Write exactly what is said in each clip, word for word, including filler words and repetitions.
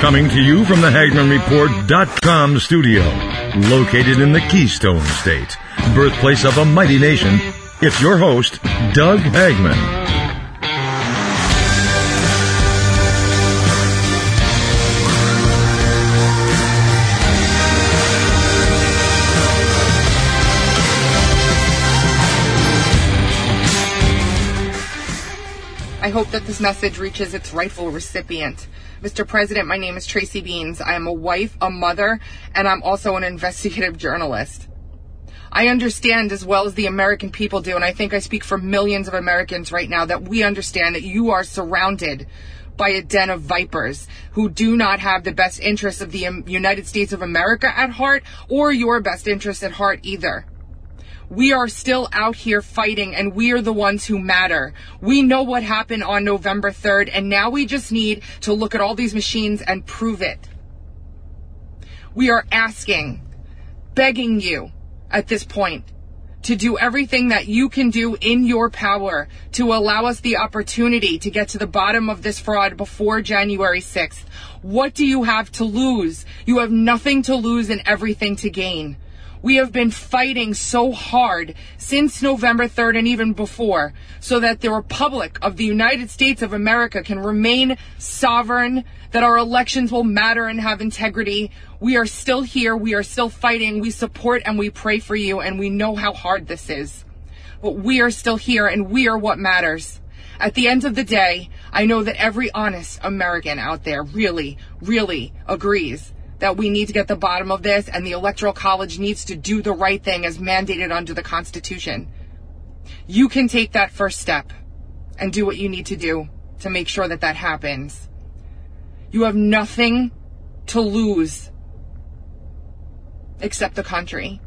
Coming to you from the Hagman Report dot com studio, located in the Keystone State, birthplace of a mighty nation, it's your host, Doug Hagman. I hope that this message reaches its rightful recipient. Mister President, my name is Tracy Beans. I am a wife, a mother, and I'm also an investigative journalist. I understand as well as the American people do, and I think I speak for millions of Americans right now, that we understand that you are surrounded by a den of vipers who do not have the best interests of the United States of America at heart, or your best interests at heart either. We are still out here fighting, and we are the ones who matter. We know what happened on November third, and now we just need to look at all these machines and prove it. We are asking, begging you at this point to do everything that you can do in your power to allow us the opportunity to get to the bottom of this fraud before January sixth. What do you have to lose? You have nothing to lose and everything to gain. We have been fighting so hard since November third and even before so that the Republic of the United States of America can remain sovereign, that our elections will matter and have integrity. We are still here. We are still fighting. We support and we pray for you, and we know how hard this is. But we are still here, and we are what matters. At the end of the day, I know that every honest American out there really, really agrees that we need to get the bottom of this, and the Electoral College needs to do the right thing as mandated under the Constitution. You can take that first step and do what you need to do to make sure that that happens. You have nothing to lose except the country.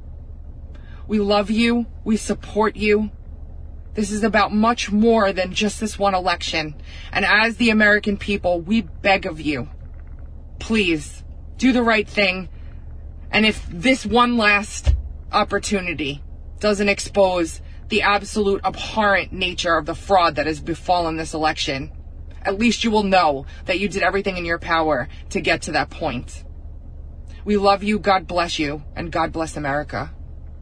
We love you. We support you. This is about much more than just this one election. And as the American people, we beg of you, please, do the right thing. And if this one last opportunity doesn't expose the absolute abhorrent nature of the fraud that has befallen this election, at least you will know that you did everything in your power to get to that point. We love you. God bless you. And God bless America.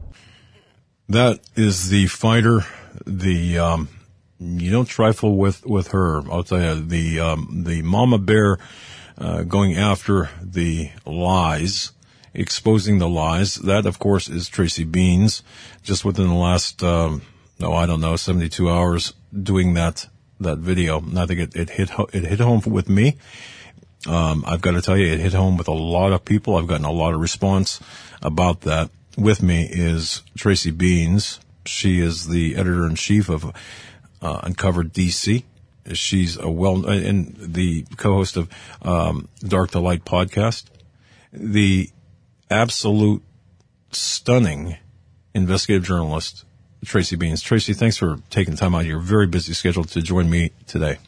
That is the fighter. The, um, you don't trifle with, with her. I'll tell you, the, um, the mama bear, Uh, going after the lies, exposing the lies. That, of course, is Tracy Beans. Just within the last, um, no, I don't know, seventy-two hours doing that, that video. And I think it, it hit, it hit home with me. Um, I've got to tell you, it hit home with a lot of people. I've gotten a lot of response about that. With me is Tracy Beans. She is the editor-in-chief of, uh, Uncovered D C. She's a well, and the co-host of um, Dark to Light podcast. The absolute stunning investigative journalist, Tracy Beans. Tracy, thanks for taking time out of your very busy schedule to join me today.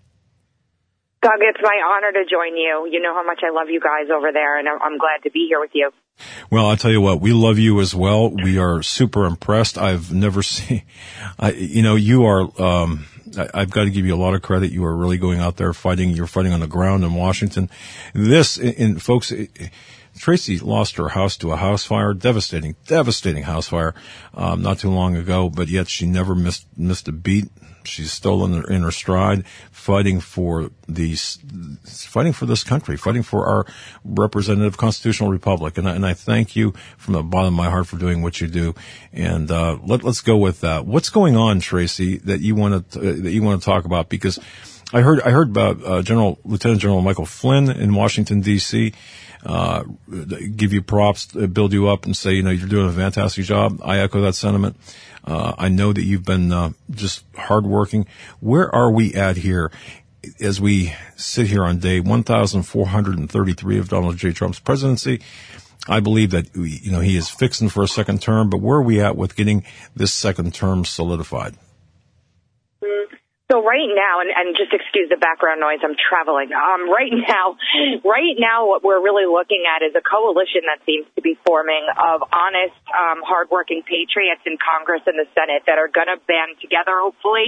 Doug, it's my honor to join you. You know how much I love you guys over there, and I'm glad to be here with you. Well, I'll tell you what, we love you as well. We are super impressed. I've never seen, I, you know, you are, um, I, I've got to give you a lot of credit. You are really going out there fighting. You're fighting on the ground in Washington. This, and folks, Tracy lost her house to a house fire, devastating, devastating house fire, um, not too long ago, but yet she never missed, missed a beat. She's still in her, in her stride, fighting for these, fighting for this country, fighting for our representative constitutional republic. And I, and I thank you from the bottom of my heart for doing what you do. And, uh, let, let's go with that. What's going on, Tracy, that you want to, uh, that you want to talk about? Because I heard, I heard about, uh, General, Lieutenant General Michael Flynn in Washington, D C, uh, give you props, build you up and say, you know, you're doing a fantastic job. I echo that sentiment. Uh, I know that you've been, uh, just hardworking. Where are we at here as we sit here on day one thousand four hundred thirty-three of Donald J. Trump's presidency? I believe that, you know, he is fixing for a second term, but where are we at with getting this second term solidified? So right now, and, and just excuse the background noise, I'm traveling. Um, right now, right now, what we're really looking at is a coalition that seems to be forming of honest, um, hardworking patriots in Congress and the Senate that are going to band together, hopefully,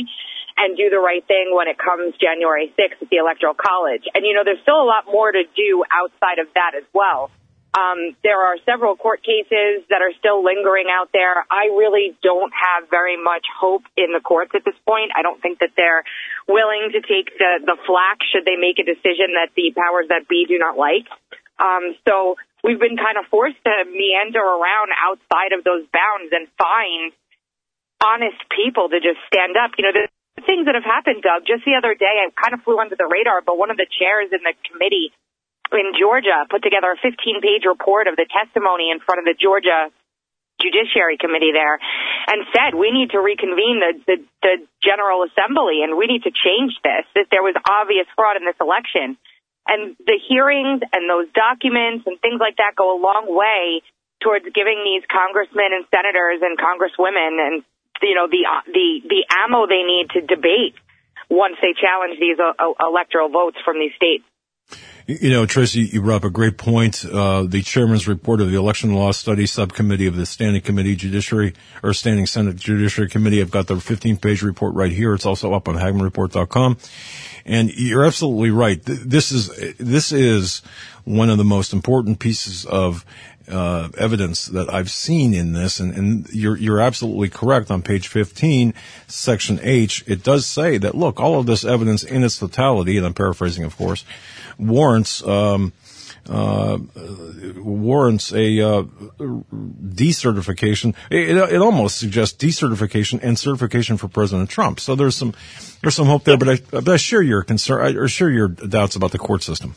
and do the right thing when it comes January sixth at the Electoral College. And, you know, there's still a lot more to do outside of that as well. Um, there are several court cases that are still lingering out there. I really don't have very much hope in the courts at this point. I don't think that they're willing to take the, the flack should they make a decision that the powers that be do not like. Um, so we've been kind of forced to meander around outside of those bounds and find honest people to just stand up. You know, the things that have happened, Doug, just the other day, I kind of flew under the radar, but one of the chairs in the committee in Georgia put together a fifteen-page report of the testimony in front of the Georgia Judiciary Committee there and said we need to reconvene the, the, the General Assembly and we need to change this, that there was obvious fraud in this election. And the hearings and those documents and things like that go a long way towards giving these congressmen and senators and congresswomen and, you know, the the the ammo they need to debate once they challenge these uh, electoral votes from these states. You know, Tracy, you brought up a great point. Uh, the chairman's report of the Election Law Study Subcommittee of the Standing Committee Judiciary, or Standing Senate Judiciary Committee. I've got the fifteen-page report right here. It's also up on Hagmann Report dot com. And you're absolutely right. This is, this is one of the most important pieces of uh evidence that I've seen in this, and, and you're you're absolutely correct. On page fifteen, section H, it does say that, look, all of this evidence in its totality, and I'm paraphrasing, of course, warrants um uh warrants a uh decertification. It, it almost suggests decertification and certification for President Trump. So there's some there's some hope there, but I but I share your concern, I or share your doubts about the court system.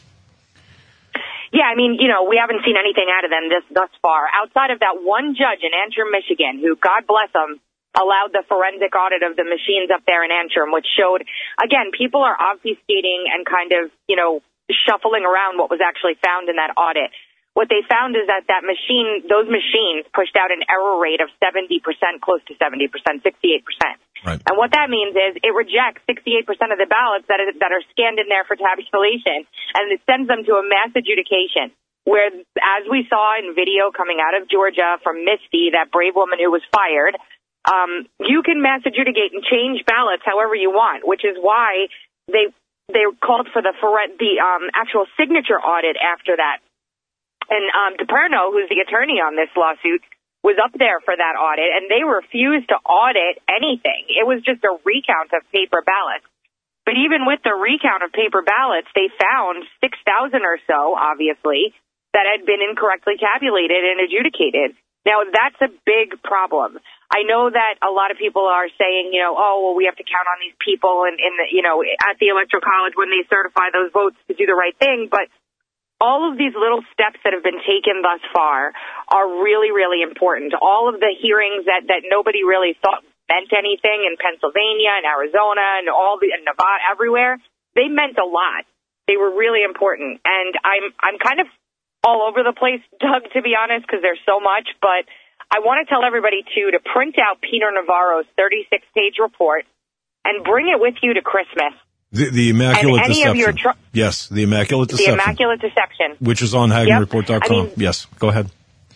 Yeah, I mean, you know, we haven't seen anything out of them this thus far. Outside of that one judge in Antrim, Michigan, who, God bless him, allowed the forensic audit of the machines up there in Antrim, which showed, again, people are obfuscating and kind of, you know, shuffling around what was actually found in that audit. What they found is that that machine, those machines pushed out an error rate of seventy percent, close to seventy percent, sixty-eight percent. Right. And what that means is it rejects sixty-eight percent of the ballots that, is, that are scanned in there for tabulation, and it sends them to a mass adjudication, where, as we saw in video coming out of Georgia from Misty, that brave woman who was fired, um, you can mass adjudicate and change ballots however you want, which is why they they called for the, for the um, actual signature audit after that. And um, DePerno, who's the attorney on this lawsuit, was up there for that audit, and they refused to audit anything. It was just a recount of paper ballots. But even with the recount of paper ballots, they found six thousand or so, obviously, that had been incorrectly tabulated and adjudicated. Now, that's a big problem. I know that a lot of people are saying, you know, oh, well, we have to count on these people in, in the, you know, at the Electoral College when they certify those votes to do the right thing, but all of these little steps that have been taken thus far are really, really important. All of the hearings that, that nobody really thought meant anything in Pennsylvania and Arizona and all the and Nevada, everywhere, they meant a lot. They were really important. And I'm I'm kind of all over the place, Doug, to be honest, because there's so much. But I want to tell everybody, too, to print out Peter Navarro's thirty-six page report and bring it with you to Christmas. The, the Immaculate and any Deception. Of your tr- yes, the Immaculate Deception. The Immaculate Deception. Which is on Hagmann Report dot com. Yep. I mean, yes, go ahead.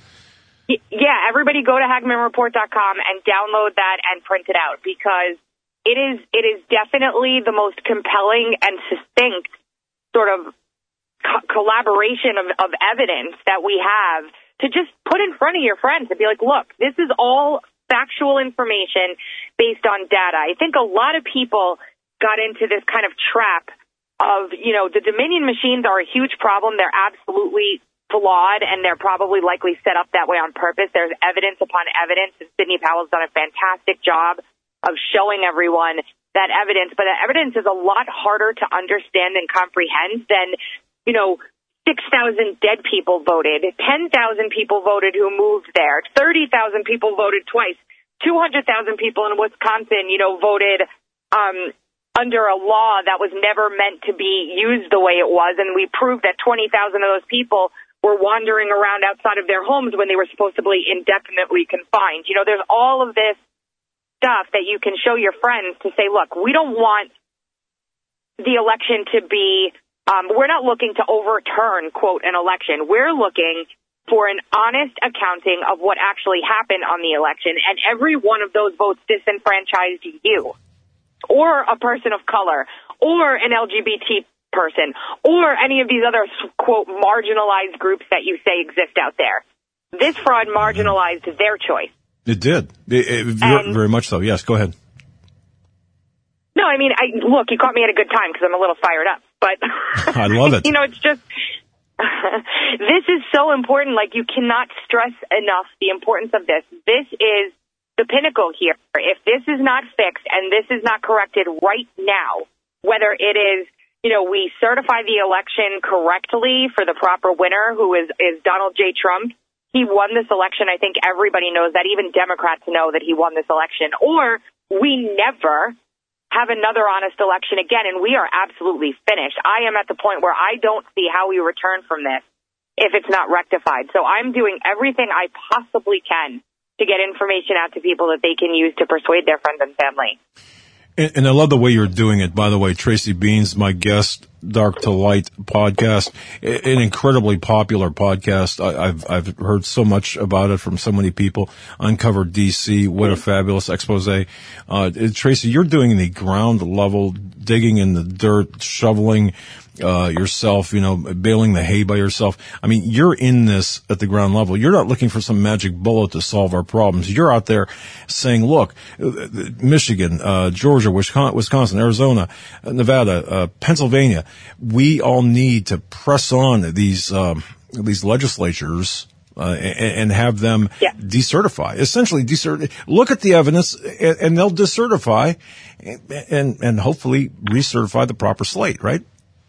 Y- yeah, everybody go to Hagmann Report dot com and download that and print it out, because it is it is definitely the most compelling and succinct sort of co- collaboration of, of evidence that we have to just put in front of your friends and be like, look, this is all factual information based on data. I think a lot of people got into this kind of trap of, you know, the Dominion machines are a huge problem. They're absolutely flawed, and they're probably likely set up that way on purpose. There's evidence upon evidence, and Sidney Powell's done a fantastic job of showing everyone that evidence. But that evidence is a lot harder to understand and comprehend than, you know, six thousand dead people voted, ten thousand people voted who moved there, thirty thousand people voted twice, two hundred thousand people in Wisconsin, you know, voted um under a law that was never meant to be used the way it was, and we proved that twenty thousand of those people were wandering around outside of their homes when they were supposed to be indefinitely confined. You know, there's all of this stuff that you can show your friends to say, look, we don't want the election to be, um, we're not looking to overturn, quote, an election. We're looking for an honest accounting of what actually happened on the election, and every one of those votes disenfranchised you. or a person of color or an L G B T person or any of these other, quote, marginalized groups that you say exist out there. This fraud marginalized their choice. It did. It, it, very, very much so. Yes, go ahead. No, I mean, I look, you caught me at a good time because I'm a little fired up. But I love it. You know, it's just, this is so important. Like, you cannot stress enough the importance of this. This is the pinnacle here. If this is not fixed and this is not corrected right now, whether it is, you know, we certify the election correctly for the proper winner, who is, is Donald J. Trump. He won this election. I think everybody knows that. Even Democrats know that he won this election. Or we never have another honest election again, and we are absolutely finished. I am at the point where I don't see how we return from this if it's not rectified. So I'm doing everything I possibly can to get information out to people that they can use to persuade their friends and family. And, and I love the way you're doing it. By the way, Tracy Beanz, my guest, Dark to Light podcast, an incredibly popular podcast. I, I've I've heard so much about it from so many people. Uncovered D C, what a fabulous expose. Uh, Tracy, you're doing the ground level, digging in the dirt, shoveling uh yourself, you know, baling the hay by yourself. I mean, you're in this at the ground level. You're not looking for some magic bullet to solve our problems. You're out there saying, look, Michigan, uh Georgia, Wisconsin, Arizona, Nevada, uh Pennsylvania, we all need to press on these um these legislatures Uh, and, and have them yeah. decertify, essentially decertify. Look at the evidence, and, and they'll decertify, and, and and hopefully recertify the proper slate, right?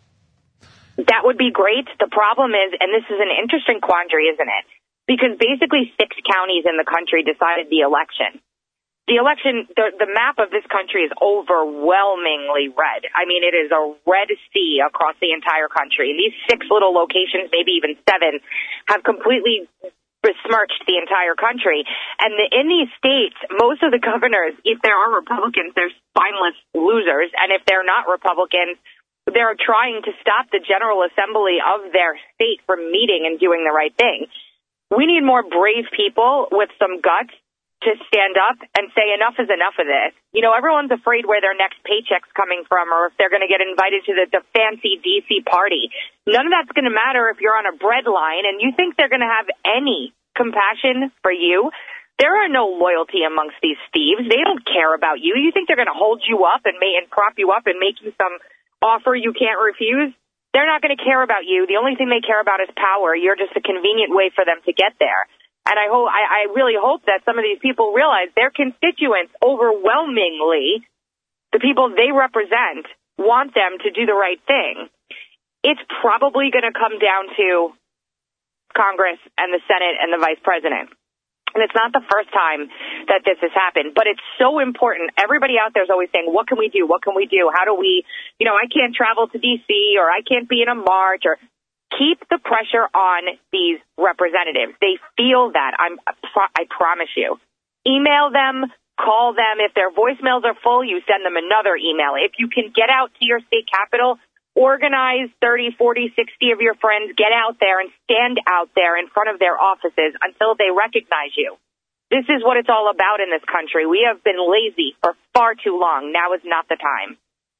That would be great. The problem is, and this is an interesting quandary, isn't it? Because basically six counties in the country decided the election. The election, the, the map of this country is overwhelmingly red. I mean, it is a red sea across the entire country. And these six little locations, maybe even seven, have completely besmirched the entire country. And the, in these states, most of the governors, if there are Republicans, they're spineless losers. And if they're not Republicans, they're trying to stop the General Assembly of their state from meeting and doing the right thing. We need more brave people with some guts to stand up and say enough is enough of this. You know, everyone's afraid where their next paycheck's coming from or if they're going to get invited to the, the fancy D C party. None of that's going to matter if you're on a bread line and you think they're going to have any compassion for you. There are no loyalty amongst these thieves. They don't care about you. You think they're going to hold you up and, may, and prop you up and make you some offer you can't refuse? They're not going to care about you. The only thing they care about is power. You're just a convenient way for them to get there. And I hope, I, I really hope that some of these people realize their constituents overwhelmingly, the people they represent, want them to do the right thing. It's probably going to come down to Congress and the Senate and the Vice President. And it's not the first time that this has happened, but it's so important. Everybody out there is always saying, what can we do? What can we do? How do we, you know, I can't travel to D C or I can't be in a march or keep the pressure on these representatives. They feel that. I'm, I promise you. Email them, call them. If their voicemails are full, you send them another email. If you can get out to your state capitol, organize thirty, forty, sixty of your friends, get out there and stand out there in front of their offices until they recognize you. This is what it's all about in this country. We have been lazy for far too long. Now is not the time.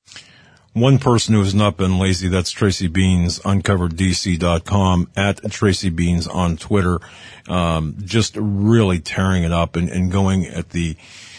One person who has not been lazy, that's Tracy Beanz, uncovered D C dot com, at Tracy Beanz on Twitter, um, just really tearing it up and, and going at the,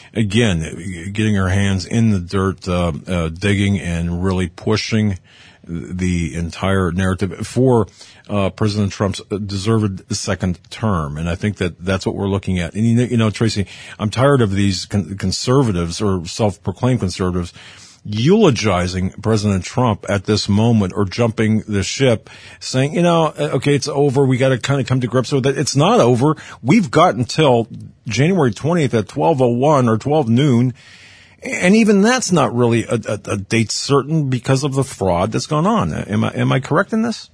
again, getting her hands in the dirt, uh, uh, digging and really pushing the entire narrative for uh President Trump's deserved second term. And I think that that's what we're looking at. And, you know, you know Tracy, I'm tired of these con- conservatives or self-proclaimed conservatives eulogizing President Trump at this moment or jumping the ship, saying, you know, okay, it's over. We got to kind of come to grips with it. It's not over. We've got until January twentieth at twelve oh one or twelve noon. And even that's not really a, a, a date certain because of the fraud that's gone on. Am I, am I correct in this?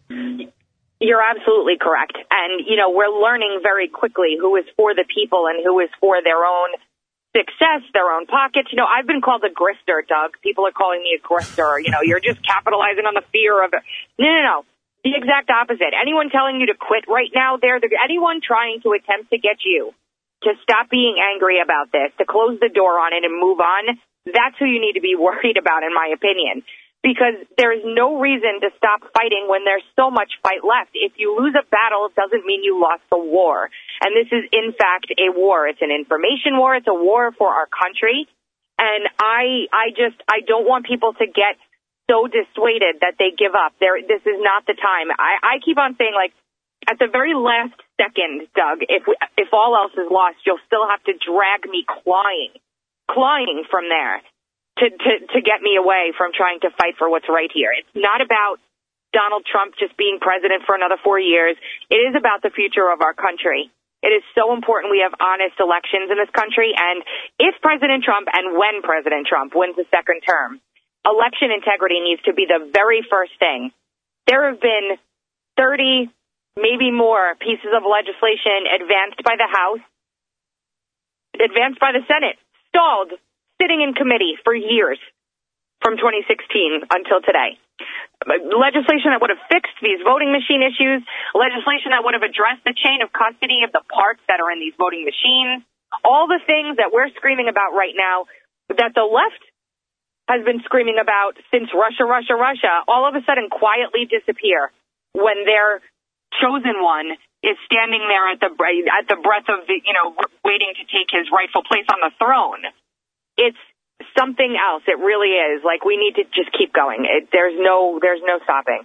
You're absolutely correct. And, you know, we're learning very quickly who is for the people and who is for their own success, their own pockets. You know, I've been called a grifter, Doug. People are calling me a grifter. You know, you're just capitalizing on the fear of it. No, no, no. The exact opposite. Anyone telling you to quit right now, they're the, anyone trying to attempt to get you to stop being angry about this, to close the door on it and move on, That's who you need to be worried about, in my opinion, because there is no reason to stop fighting when there's so much fight left. If you lose a battle, it doesn't mean you lost the war. And this is, in fact, a war. It's an information war. It's a war for our country. And I, I just, I don't want people to get so dissuaded that they give up. There, this is not the time. I, I keep on saying, like, at the very last second, Doug, if we, if all else is lost, you'll still have to drag me clawing, clawing from there to, to, to get me away from trying to fight for what's right here. It's not about Donald Trump just being president for another four years. It is about the future of our country. It is so important we have honest elections in this country. And if President Trump and when President Trump wins the second term, election integrity needs to be the very first thing. There have been thirty, maybe more pieces of legislation advanced by the House, advanced by the Senate, stalled, sitting in committee for years from twenty sixteen until today. Legislation that would have fixed these voting machine issues, legislation that would have addressed the chain of custody of the parts that are in these voting machines, all the things that we're screaming about right now that the left has been screaming about since Russia, Russia, Russia, all of a sudden quietly disappear when their chosen one is standing there at the at the breath of the, you know, waiting to take his rightful place on the throne. It's something else. It really is. Like, we need to just keep going. It, there's no, there's no stopping.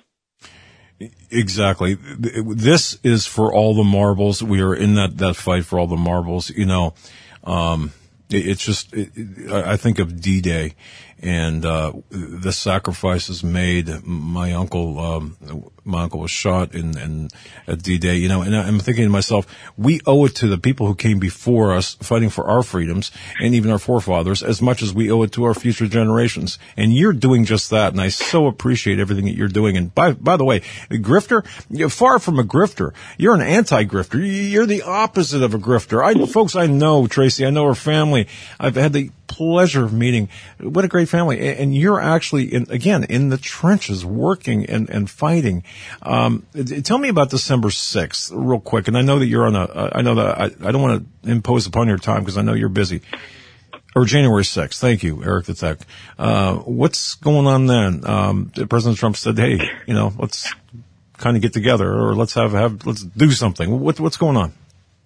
Exactly. This is for all the marbles. We are in that, that fight for all the marbles. You know, um, it, it's just, it, I think of D-Day and, uh, the sacrifices made. My uncle, um, my uncle was shot in, in at D-Day, you know, and I'm thinking to myself, we owe it to the people who came before us fighting for our freedoms and even our forefathers as much as we owe it to our future generations. And you're doing just that. And I so appreciate everything that you're doing. And by, by the way, a grifter, you're far from a grifter. You're an anti-grifter. You're the opposite of a grifter. I, folks, I know Tracy, I know her family. I've had the pleasure of meeting. What a great family. And you're actually, in, again, in the trenches working and, and fighting. Um, tell me about December sixth real quick. And I know that you're on a, I know that I, I don't want to impose upon your time because I know you're busy. Or January sixth. Thank you, Eric the Tech. Uh, what's going on then? Um, President Trump said, hey, you know, let's kind of get together or let's have, have, let's do something. What, what's going on?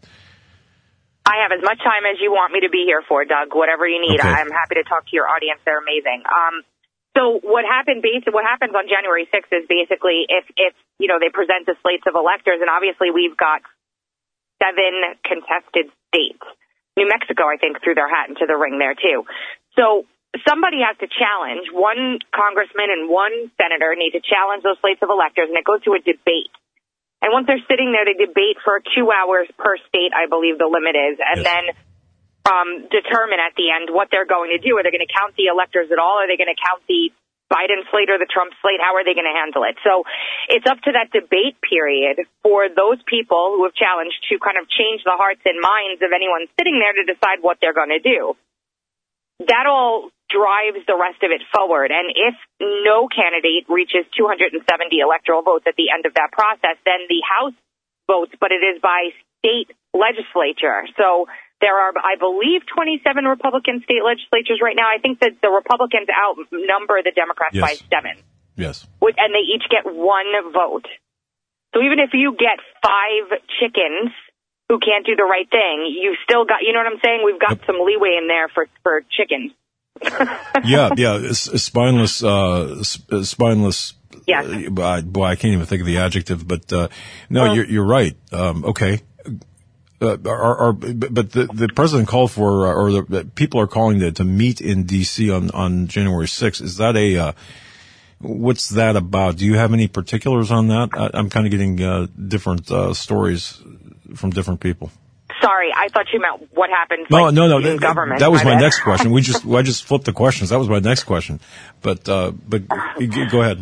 I have as much time as you want me to be here for, Doug. Whatever you need, okay. I'm happy to talk to your audience. They're amazing. Um, so what happened? Basically, what happens on January sixth is basically if, if you know they present the slates of electors, and obviously we've got seven contested states. New Mexico, I think, threw their hat into the ring there too. So somebody has to challenge. One congressman and one senator need to challenge those slates of electors, and it goes to a debate. And once they're sitting there, they debate for two hours per state, I believe the limit is, and yes. then um, determine at the end what they're going to do. Are they going to count the electors at all? Are they going to count the Biden slate or the Trump slate? How are they going to handle it? So it's up to that debate period for those people who have challenged to kind of change the hearts and minds of anyone sitting there to decide what they're going to do. That all drives the rest of it forward. And if no candidate reaches two hundred seventy electoral votes at the end of that process, then the House votes, but it is by state legislature. So there are, I believe, twenty-seven Republican state legislatures right now. I think that the Republicans outnumber the Democrats yes. by seven. Yes. And they each get one vote. So even if you get five chickens who can't do the right thing, you've still got, you know what I'm saying? We've got yep. some leeway in there for, for chickens. yeah, yeah, it's, it's spineless, uh, sp- spineless. Yes. Uh, boy, I can't even think of the adjective, but, uh, no, well, you're, you're right. Um, okay. Uh, are, are, but the, the president called for, uh, or the people are calling to, to meet in D C on, on January sixth. Is that a, uh, what's that about? Do you have any particulars on that? I, I'm kind of getting, uh, different, uh, stories from different people. Sorry, I thought you meant what happened. No, like, no, no. In that, government. That was my, my next question. We just, I just flipped the questions. That was my next question. But, uh, but go ahead.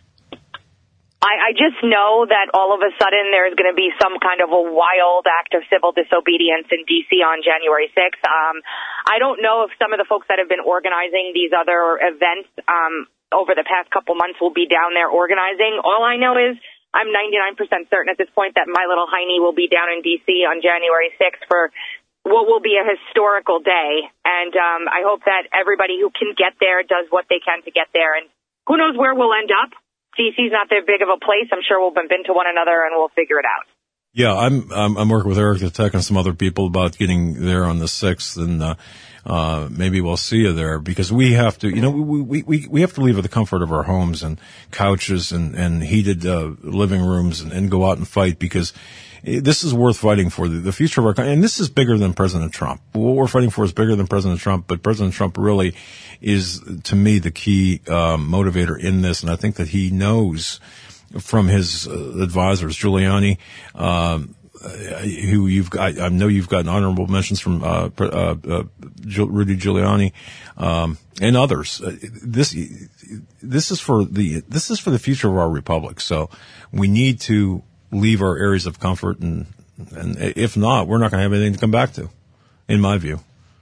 I, I just know that all of a sudden there's going to be some kind of a wild act of civil disobedience in D C on January sixth. Um, I don't know if some of the folks that have been organizing these other events um, over the past couple months will be down there organizing. All I know is I'm ninety-nine percent certain at this point that my little hiney will be down in D C on January sixth for what will be a historical day. And um, I hope that everybody who can get there does what they can to get there. And who knows where we'll end up. D C's not that big of a place. I'm sure we'll bump into one another and we'll figure it out. Yeah, I'm I'm, I'm working with Eric the Tech and some other people about getting there on the sixth, and uh, uh, maybe we'll see you there, because we have to, you know, we we we, we have to leave the comfort of our homes and couches and and heated uh, living rooms and, and go out and fight, because this is worth fighting for, the, the future of our country. And this is bigger than President Trump. What we're fighting for is bigger than President Trump, but President Trump really is, to me, the key um, motivator in this. And I think that he knows from his uh, advisors, Giuliani, um, who you've got, I know you've gotten honorable mentions from uh, uh, uh, Rudy Giuliani, um, and others. Uh, this this is for the this is for the future of our republic. So we need to leave our areas of comfort, and and if not, we're not going to have anything to come back to, in my view.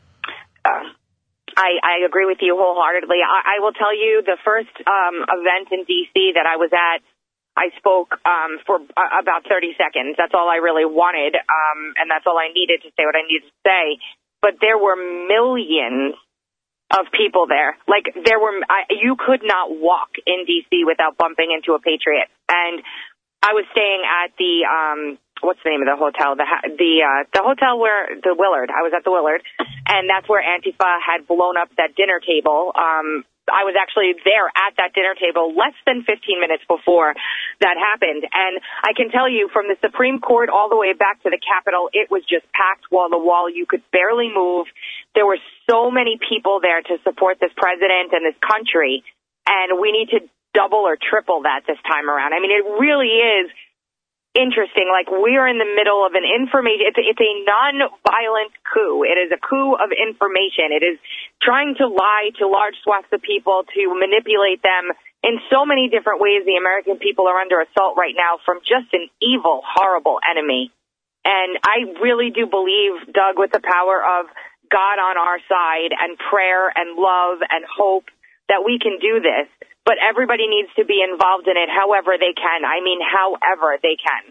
Uh, I, I agree with you wholeheartedly. I, I will tell you, the first um, event in D C that I was at, I spoke um, for uh, about thirty seconds. That's all I really wanted, um, and that's all I needed to say what I needed to say. But there were millions of people there. Like, there were, I, you could not walk in D C without bumping into a patriot. And I was staying at the, um, what's the name of the hotel? The the uh, the hotel where, the Willard. I was at the Willard, and that's where Antifa had blown up that dinner table. Um, I was actually there at that dinner table less than fifteen minutes before that happened. And I can tell you, from the Supreme Court all the way back to the Capitol, it was just packed wall to wall. You could barely move. There were so many people there to support this president and this country, and we need to double or triple that this time around. I mean, it really is interesting. Like, we are in the middle of an information, it's, it's a non-violent coup. It is a coup of information. It is trying to lie to large swaths of people, to manipulate them in so many different ways. The American people are under assault right now from just an evil, horrible enemy. And I really do believe, Doug, with the power of God on our side and prayer and love and hope, that we can do this. But everybody needs to be involved in it however they can. I mean, however they can.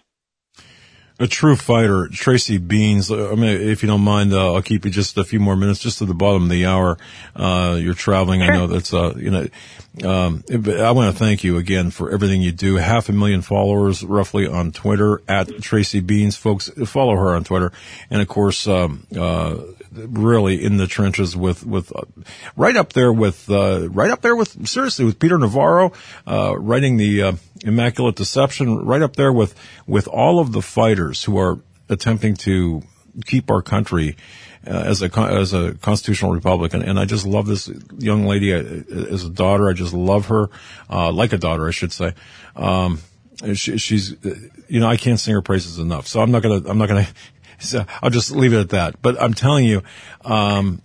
A true fighter, Tracy Beanz. I mean, if you don't mind, uh, I'll keep you just a few more minutes, just to the bottom of the hour. Uh, you're traveling. Sure. I know that's, uh, you know, um, I want to thank you again for everything you do. Half a million followers roughly on Twitter at Tracy Beanz. Folks, follow her on Twitter. And of course, um, uh, really in the trenches with, with, uh, right up there with, uh, right up there with, seriously, with Peter Navarro, uh, writing the, uh, Immaculate Deception, right up there with, with all of the fighters who are attempting to keep our country uh, as a, as a constitutional republic. And, and I just love this young lady as a daughter. I just love her, uh, like a daughter, I should say. Um, she, she's, you know, I can't sing her praises enough. So I'm not gonna, I'm not gonna, so I'll just leave it at that. But I'm telling you, um,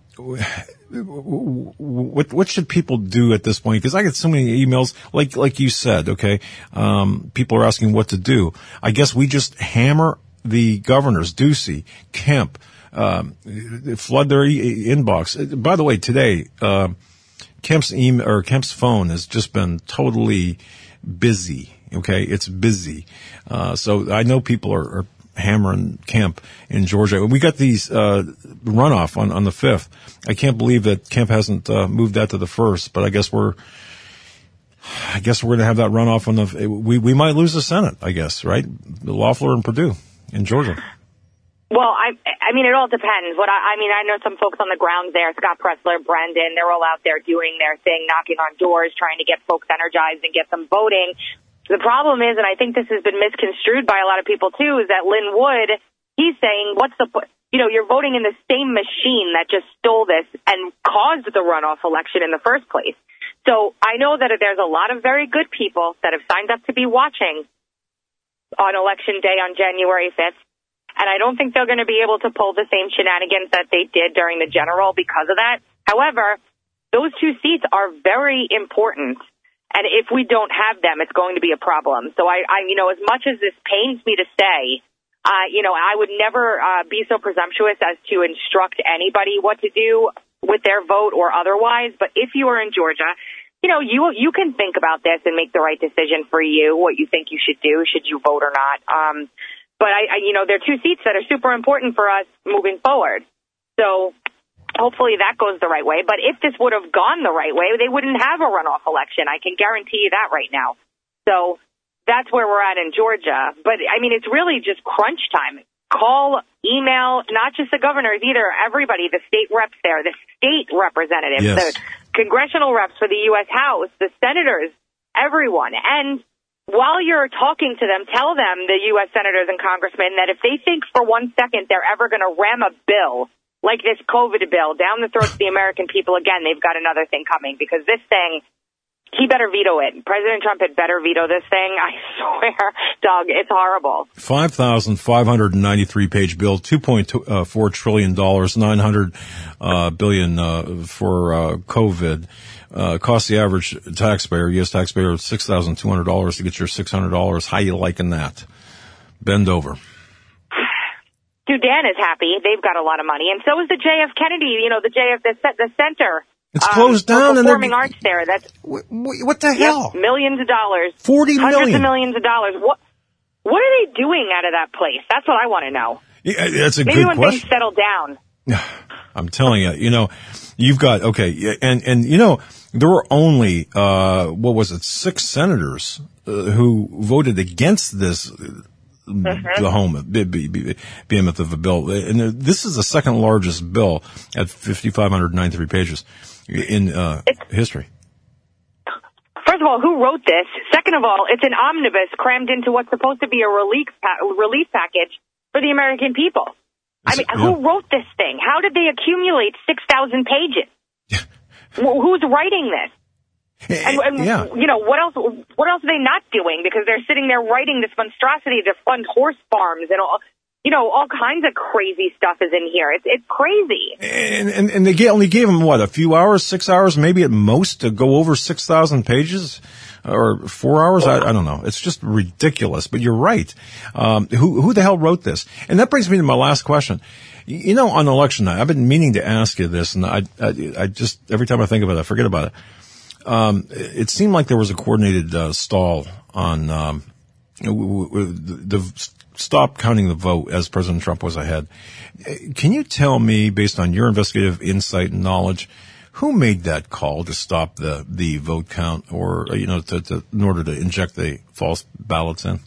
what what should people do at this point? Because I get so many emails, like like you said, okay, um, people are asking what to do. I guess we just hammer the governors, Ducey, Kemp, um, flood their e- inbox. By the way, today, uh, Kemp's email or Kemp's phone has just been totally busy. Okay, it's busy. Uh, so I know people are, are hammering Kemp in Georgia. We got these uh runoff on on the fifth. I can't believe that Kemp hasn't uh, moved that to the first, but I guess we're I guess we're going to have that runoff on the we we might lose the Senate, I guess, right? Loeffler and Perdue in Georgia. Well, I I mean, it all depends. What I, I mean, I know some folks on the ground there, Scott Pressler, Brendan, they're all out there doing their thing, knocking on doors, trying to get folks energized and get them voting. The problem is, and I think this has been misconstrued by a lot of people too, is that Lin Wood, he's saying, what's the, you know, you're voting in the same machine that just stole this and caused the runoff election in the first place. So I know that there's a lot of very good people that have signed up to be watching on election day on January fifth. And I don't think they're going to be able to pull the same shenanigans that they did during the general because of that. However, those two seats are very important. And if we don't have them, it's going to be a problem. So I, I you know, as much as this pains me to say, uh, you know, I would never uh, be so presumptuous as to instruct anybody what to do with their vote or otherwise. But if you are in Georgia, you know, you you can think about this and make the right decision for you, what you think you should do, should you vote or not. Um, but, I, I, you know, there are two seats that are super important for us moving forward. So hopefully that goes the right way. But if this would have gone the right way, they wouldn't have a runoff election. I can guarantee you that right now. So that's where we're at in Georgia. But, I mean, it's really just crunch time. Call, email, not just the governors either, everybody, the state reps there, the state representatives, yes. the congressional reps for the U S House, the senators, everyone. And while you're talking to them, tell them, the U S senators and congressmen, that if they think for one second they're ever going to ram a bill like this COVID bill down the throats of the American people again, they've got another thing coming, because this thing, he better veto it. President Trump had better veto this thing. I swear, Doug, it's horrible. five thousand five hundred ninety-three page bill, two point four trillion dollars, nine hundred uh, billion uh, for uh, COVID. Uh, cost the average taxpayer, U S taxpayer, six thousand two hundred dollars to get your six hundred dollars. How you liking that? Bend over. Sudan is happy. They've got a lot of money. And so is the J F Kennedy, you know, the J F, the, the center. It's closed um, down. for and performing arts there. That's what, what the hell? Yep, millions of dollars. Forty hundreds million. of millions of dollars. What What are they doing out of that place? That's what I want to know. Yeah, that's a Maybe good when question. things settle down. I'm telling you, you know, you've got, okay, and, and, you know, there were only, uh, what was it, six senators uh, who voted against this, mm-hmm. the home, behemoth of a bill. And this is the second largest bill at five thousand five hundred ninety-three pages in uh, history. First of all, who wrote this? Second of all, it's an omnibus crammed into what's supposed to be a relief, pa- relief package for the American people. I mean, yeah. who wrote this thing? How did they accumulate six thousand pages? well, who's writing this? And, and yeah. you know, what else, what else are they not doing? Because they're sitting there writing this monstrosity to fund horse farms and all, you know, all kinds of crazy stuff is in here. It's, it's crazy. And, and, and they get, only gave them, what, a few hours, six hours, maybe at most, to go over six thousand pages? Or four hours? I, I don't know. It's just ridiculous. But you're right. Um, who, who the hell wrote this? And that brings me to my last question. You know, on election night, I've been meaning to ask you this, and I, I, I just, every time I think about it, I forget about it. Um, it seemed like there was a coordinated, uh, stall on, um, the, the stop counting the vote as President Trump was ahead. Can you tell me, based on your investigative insight and knowledge, who made that call to stop the, the vote count, or, you know, to, to, in order to inject the false ballots in?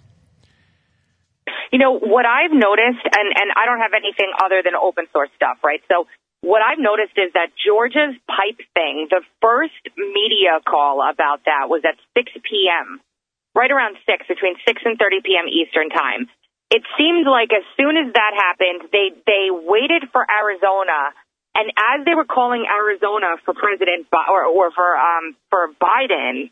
You know, what I've noticed, and, and I don't have anything other than open source stuff, right? So what I've noticed is that Georgia's pipe thing, the first media call about that was at six p.m., right around six, between six and thirty p.m. Eastern time. It seemed like as soon as that happened, they, they waited for Arizona. And as they were calling Arizona for President Bi- or, or for um, for Biden,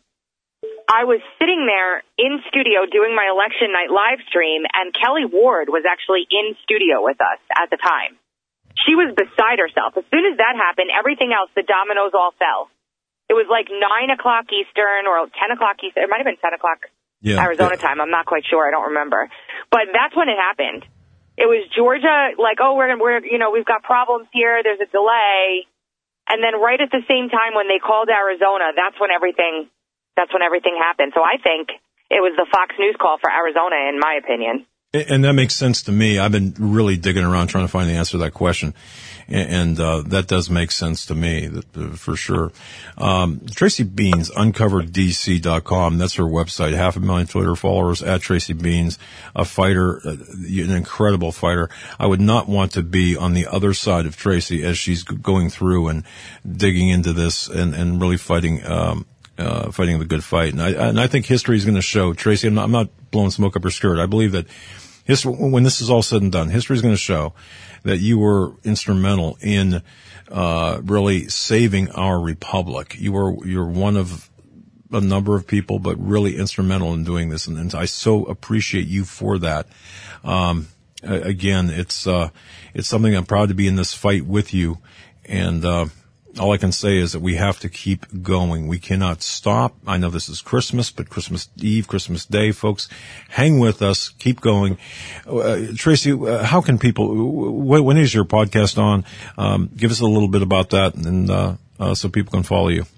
I was sitting there in studio doing my election night live stream, and Kelly Ward was actually in studio with us at the time. She was beside herself. As soon as that happened, everything else, the dominoes all fell. It was like nine o'clock Eastern or ten o'clock Eastern. It might have been ten o'clock yeah, Arizona yeah. time. I'm not quite sure. I don't remember. But that's when it happened. It was Georgia, like, oh, we're, we're, you know, we've got problems here. There's a delay. And then right at the same time when they called Arizona, that's when everything, that's when everything happened. So I think it was the Fox News call for Arizona, in my opinion. And that makes sense to me. I've been really digging around trying to find the answer to that question. And, uh, that does make sense to me, that, uh, for sure. Um, Tracy Beanz, uncovered D C dot com. That's her website. Half a million Twitter followers at Tracy Beanz, a fighter, uh, an incredible fighter. I would not want to be on the other side of Tracy as she's going through and digging into this and, and really fighting, um, uh, fighting the good fight. And I, and I think history is going to show, Tracy, I'm not, I'm not blowing smoke up your skirt. I believe that history, when this is all said and done, history is going to show that you were instrumental in, uh, really saving our republic. You were, you're one of a number of people, but really instrumental in doing this. And, and I so appreciate you for that. Um, again, it's, uh, it's something I'm proud to be in this fight with you. And, uh, all I can say is that we have to keep going. We cannot stop. I know this is Christmas, but Christmas Eve, Christmas Day, folks, hang with us. Keep going. Uh, Tracy, uh, how can people, w- when is your podcast on? Um, give us a little bit about that, and uh, uh, so people can follow you.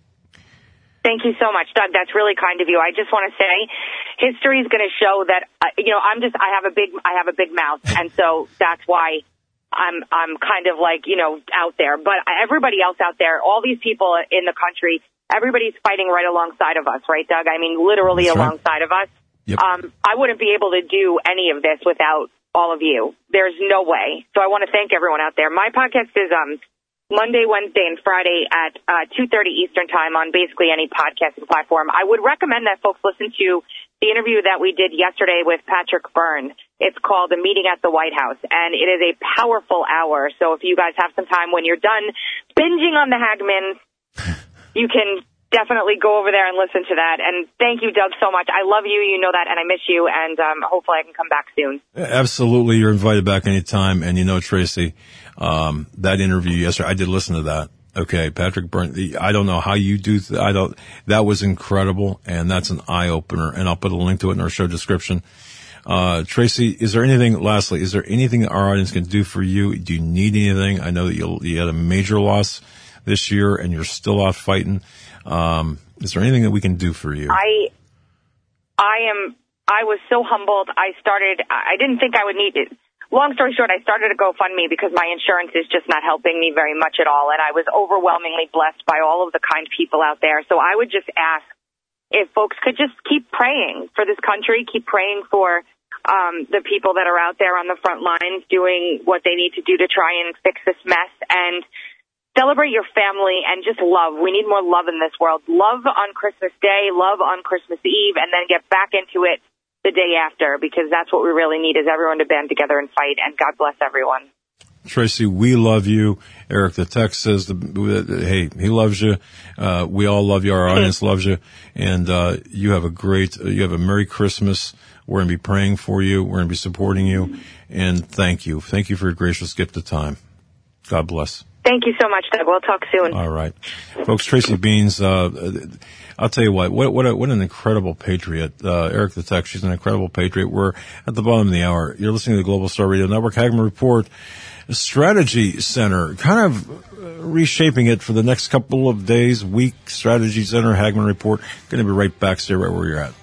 Thank you so much, Doug. That's really kind of you. I just want to say, history is going to show that, uh, you know, I'm just, I have a big, I have a big mouth, and so that's why I'm I'm kind of like, you know, out there. But everybody else out there, all these people in the country, everybody's fighting right alongside of us, right, Doug? I mean, literally That's alongside right. of us. Yep. Um, I wouldn't be able to do any of this without all of you. There's no way. So I want to thank everyone out there. My podcast is um, Monday, Wednesday, and Friday at uh, two thirty Eastern Time on basically any podcasting platform. I would recommend that folks listen to the interview that we did yesterday with Patrick Byrne. It's called A Meeting at the White House, and it is a powerful hour. So if you guys have some time when you're done binging on the Hagmans, you can definitely go over there and listen to that. And thank you, Doug, so much. I love you. You know that, and I miss you, and um, hopefully I can come back soon. Absolutely. You're invited back anytime. And you know, Tracy, um, that interview yesterday, I did listen to that. Okay, Patrick Byrne, I don't know how you do, th- I don't, that was incredible, and that's an eye-opener, and I'll put a link to it in our show description. Uh, Tracy, is there anything, lastly, is there anything that our audience can do for you? Do you need anything? I know that you you had a major loss this year, and you're still out fighting. Um, is there anything that we can do for you? I, I am, I was so humbled. I started, I didn't think I would need it. Long story short, I started a GoFundMe because my insurance is just not helping me very much at all, and I was overwhelmingly blessed by all of the kind people out there. So I would just ask if folks could just keep praying for this country, keep praying for um, the people that are out there on the front lines doing what they need to do to try and fix this mess, and celebrate your family and just love. We need more love in this world. Love on Christmas Day, love on Christmas Eve, and then get back into it the day after, because that's what we really need, is everyone to band together and fight, and God bless everyone. Tracy, we love you. Eric the Tech says, the, the, hey, he loves you. Uh, we all love you. Our audience loves you. And, uh, you have a great, uh, you have a Merry Christmas. We're going to be praying for you. We're going to be supporting you. And thank you. Thank you for your gracious gift of time. God bless. Thank you so much, Doug. We'll talk soon. All right. Folks, Tracy Beanz, uh, I'll tell you what, what, what, a, what an incredible patriot. Uh, Eric the Tech, she's an incredible patriot. We're at the bottom of the hour. You're listening to the Global Star Radio Network, Hagmann Report Strategy Center, kind of reshaping it for the next couple of days, week, Strategy Center, Hagmann Report. Going to be right back, stay right where you're at.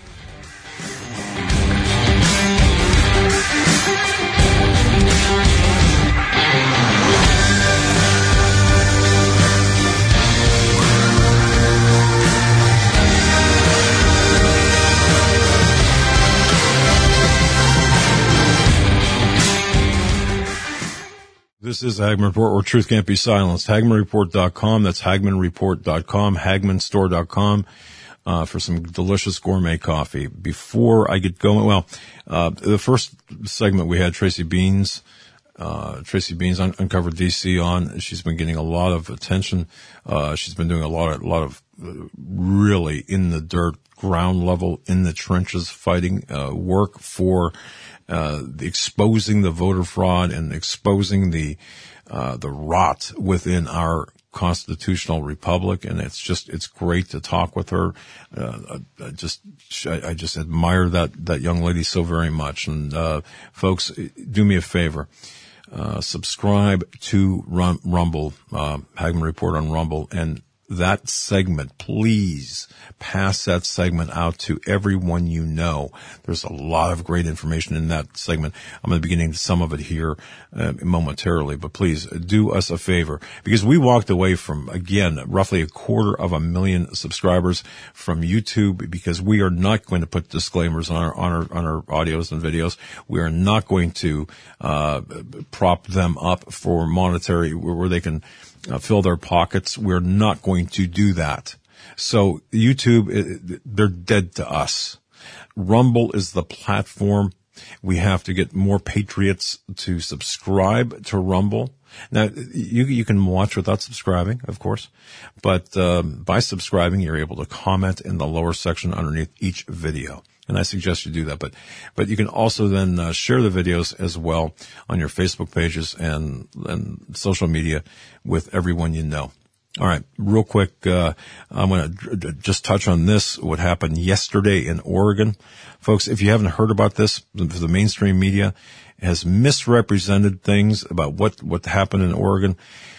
This is Hagmann Report, where truth can't be silenced. Hagmann Report dot com. That's Hagmann Report dot com. Hagmann Store dot com uh, for some delicious gourmet coffee. Before I get going, well, uh, the first segment we had Tracy Beanz. Uh, Tracy Beanz un- uncovered D C on. She's been getting a lot of attention. Uh, she's been doing a lot of, a lot of uh, really in the dirt, ground level, in the trenches fighting, uh, work for Uh, exposing the voter fraud and exposing the, uh, the rot within our constitutional republic. And it's just, it's great to talk with her. Uh, I just, I, I just admire that, that young lady so very much. And, uh, folks, do me a favor. Uh, subscribe to Rum- Rumble, uh, Hagmann Report on Rumble, and that segment, please pass that segment out to everyone you know. There's a lot of great information in that segment. I'm going to be getting to some of it here uh, momentarily, but please do us a favor, because we walked away from, again, roughly a quarter of a million subscribers from YouTube, because we are not going to put disclaimers on our, on our, on our audios and videos. We are not going to uh prop them up for monetary, where, where they can Uh, fill their pockets. We're not going to do that. So YouTube, they're dead to us. Rumble is the platform. We have to get more patriots to subscribe to Rumble. Now, you you can watch without subscribing, of course, but um, by subscribing, you're able to comment in the lower section underneath each video. And I suggest you do that. But, but you can also then uh, share the videos as well on your Facebook pages and, and social media with everyone you know. All right. Real quick, uh, I'm going to d- just touch on this, what happened yesterday in Oregon. Folks, if you haven't heard about this, the, the mainstream media has misrepresented things about what, what happened in Oregon.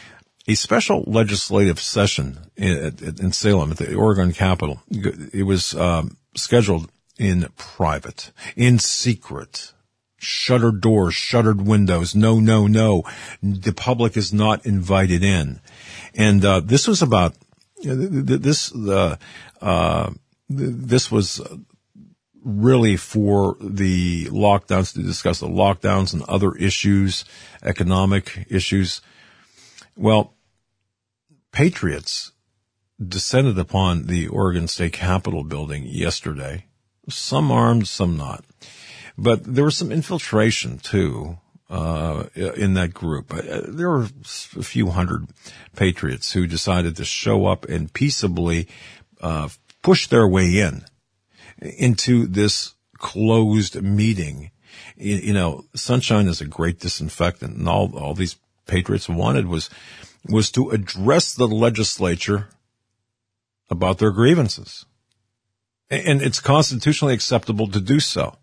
A special legislative session in, in Salem at the Oregon Capitol. It was um, scheduled in private, in secret. Shuttered doors, shuttered windows. No, no, no. The public is not invited in. And uh, this was about this. Uh, uh, this was really for the lockdowns, to discuss the lockdowns and other issues, economic issues. Well, patriots descended upon the Oregon State Capitol building yesterday. Some armed, some not. But there was some infiltration, too, uh, in that group. There were a few hundred patriots who decided to show up and peaceably uh, push their way in into this closed meeting. You, you know, sunshine is a great disinfectant, and all, all these patriots wanted was was to address the legislature about their grievances. And it's constitutionally acceptable to do so.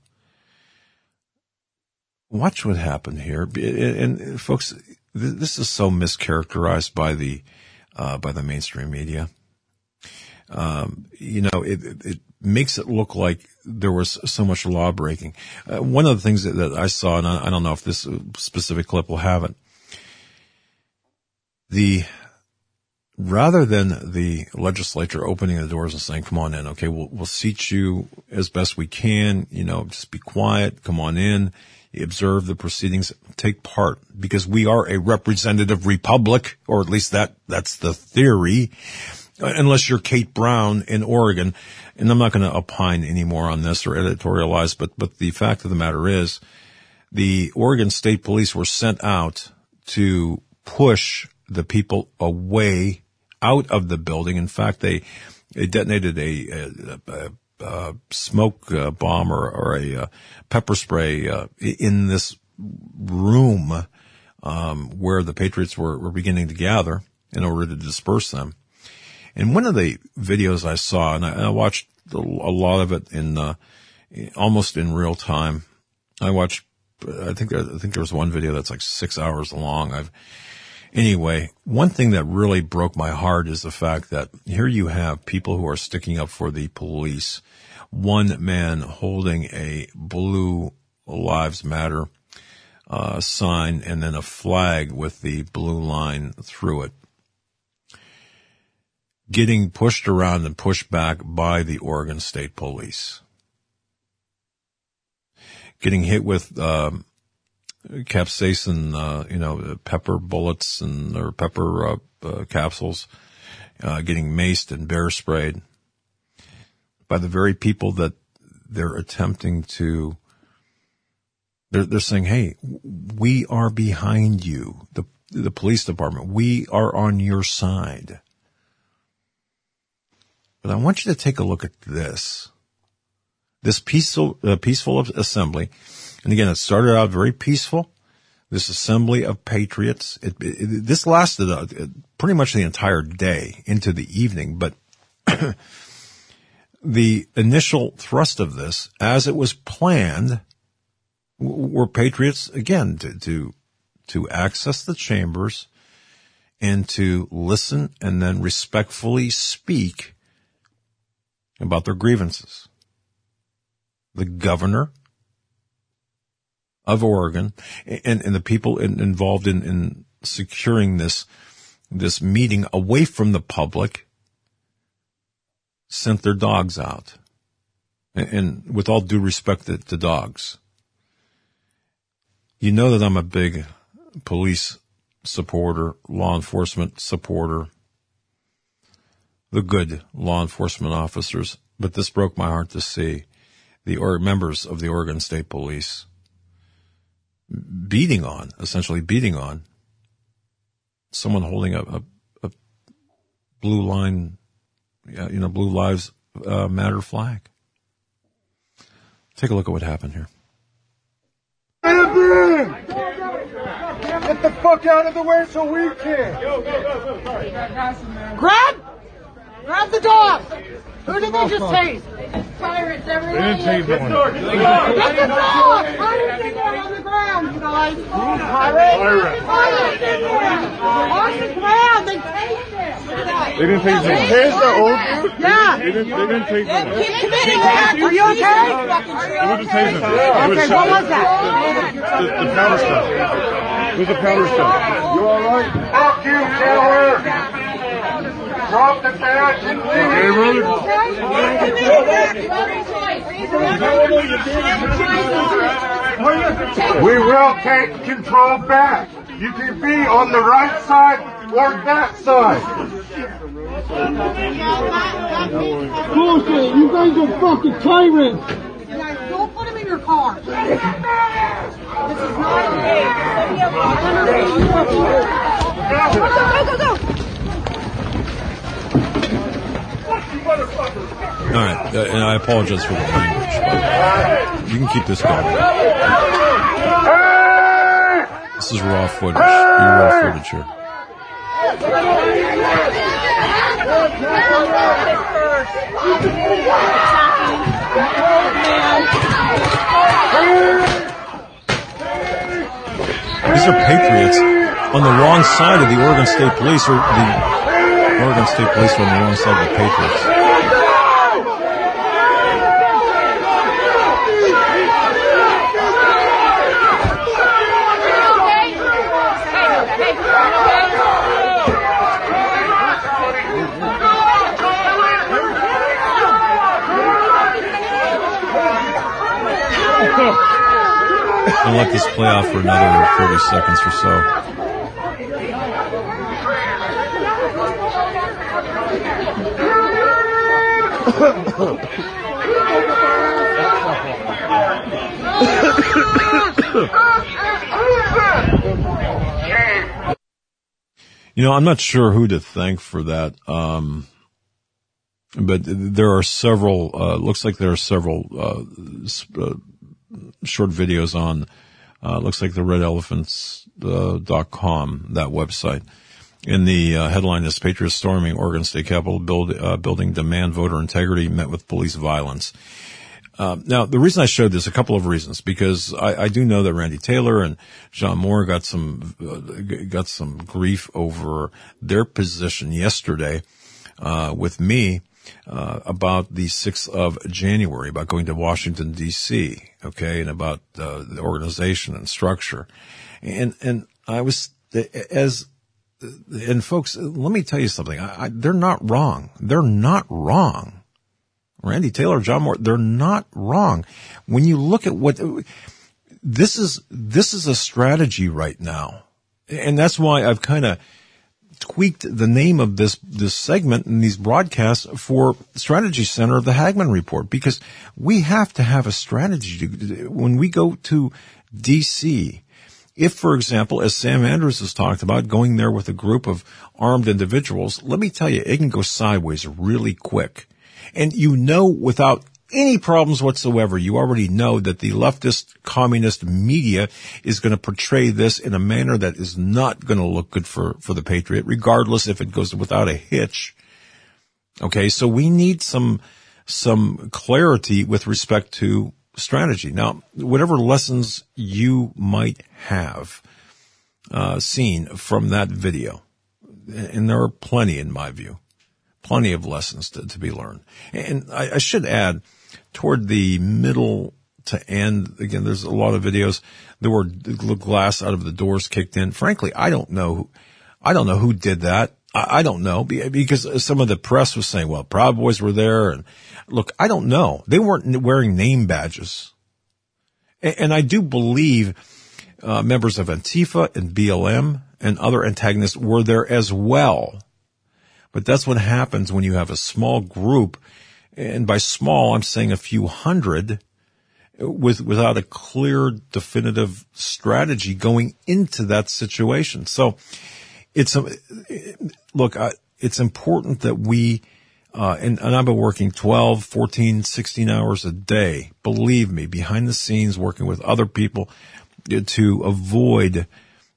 Watch what happened here. And folks, this is so mischaracterized by the, uh, by the mainstream media. Um, you know, it, it makes it look like there was so much law breaking. Uh, one of the things that, that I saw, and I, I don't know if this specific clip will have it, the, rather than the legislature opening the doors and saying, come on in, okay, we'll, we'll seat you as best we can, you know, just be quiet, come on in, observe the proceedings, take part, because we are a representative republic, or at least that, that's the theory, unless you're Kate Brown in Oregon. And I'm not going to opine anymore on this or editorialize, but, but the fact of the matter is the Oregon State Police were sent out to push the people away out of the building. In fact, they, they detonated a, a, a, a smoke uh, bomb or, or a uh, pepper spray uh, in this room um, where the patriots were, were beginning to gather in order to disperse them. And one of the videos I saw, and I, I watched a lot of it in uh, almost in real time. I watched, I think, I think there was one video that's like six hours long. I've Anyway, one thing that really broke my heart is the fact that here you have people who are sticking up for the police. One man holding a Blue Lives Matter uh, sign and then a flag with the blue line through it, getting pushed around and pushed back by the Oregon State Police, getting hit with um, capsaicin, uh, you know, pepper bullets and or pepper uh, uh, capsules, uh, getting maced and bear sprayed by the very people that they're attempting to. They're, they're saying, "Hey, we are behind you, the the police department. We are on your side." But I want you to take a look at this, this peaceful, uh, peaceful assembly. And again, it started out very peaceful. This assembly of patriots, it, it, this lasted uh, pretty much the entire day into the evening. But the initial thrust of this, as it was planned, were patriots again to to, to access the chambers and to listen and then respectfully speak about their grievances. The governor of Oregon and, and the people in, involved in, in securing this, this meeting away from the public sent their dogs out. And, and with all due respect to, to dogs, you know that I'm a big police supporter, law enforcement supporter, the good law enforcement officers, but this broke my heart to see the or members of the Oregon State Police beating on, essentially beating on someone holding a, a, a blue line, you know, Blue Lives uh, Matter flag. Take a look at what happened here. Get the fuck out of the way so we can. Grab! Grab the dog! Who did they just tase? Fire it! didn't tase the one. Get the dog! Pirates on the ground, you guys! Pirates! Pirates in there! On the ground! They tased him! They didn't tase the one. Tase the old dude? Yeah! They didn't, they didn't tase the one. Keep committing that! Are you okay? It wasn't tasing. Okay, what was that? The, the powder stuff. It was the powder stuff. You alright? Fuck you, Taylor! Drop the badge and leave. Okay, brother? We will take control back. You can be on the right side or that side. Bullshit! You guys are fucking tyrants! Guys, don't put him in your car. This is not Go, go, go, go! All right, uh, and I apologize for the language, but you can keep this going. This is raw footage. Your raw footage here. These are patriots on the wrong side of the Oregon State Police, or the Oregon State Police are on the wrong side of the patriots. I'll let this play out for another thirty seconds or so. You know, I'm not sure who to thank for that, um, but there are several, uh, looks like there are several uh, uh, short videos on, uh, looks like the red elephants dot com, that website. And the uh, headline is Patriots storming Oregon State Capitol build, uh, building demand voter integrity met with police violence. Uh, now, the reason I showed this, a couple of reasons, because I, I do know that Randy Taylor and John Moore got some, uh, got some grief over their position yesterday, uh, with me, uh, about the sixth of January, about going to Washington, D C, okay, and about, uh, the organization and structure. And, and I was, as, and folks, let me tell you something, I, I, they're not wrong. They're not wrong. Randy Taylor, John Moore, they're not wrong. When you look at what, this is, this is a strategy right now. And that's why I've kind of tweaked the name of this, this segment and these broadcasts for Strategy Center of the Hagmann Report, because we have to have a strategy to, when we go to D C. If, for example, as Sam Andrews has talked about, going there with a group of armed individuals, let me tell you, it can go sideways really quick. And you know, without any problems whatsoever, you already know that the leftist communist media is going to portray this in a manner that is not going to look good for, for the Patriot, regardless if it goes without a hitch. Okay, so we need some, some clarity with respect to strategy. Now, whatever lessons you might have, uh, seen from that video, and there are plenty in my view, plenty of lessons to, to be learned. And I, I should add, toward the middle to end, again, there's a lot of videos. There were glass out of the doors kicked in. Frankly, I don't know. Who, I don't know who did that. I, I don't know, because some of the press was saying, well, Proud Boys were there. And look, I don't know. They weren't wearing name badges. And, and I do believe uh, members of Antifa and B L M and other antagonists were there as well. But that's what happens when you have a small group, and by small, I'm saying a few hundred, with without a clear, definitive strategy going into that situation. So it's a, look, uh, it's important that we, uh, and, and I've been working twelve, fourteen, sixteen hours a day, believe me, behind the scenes, working with other people to avoid,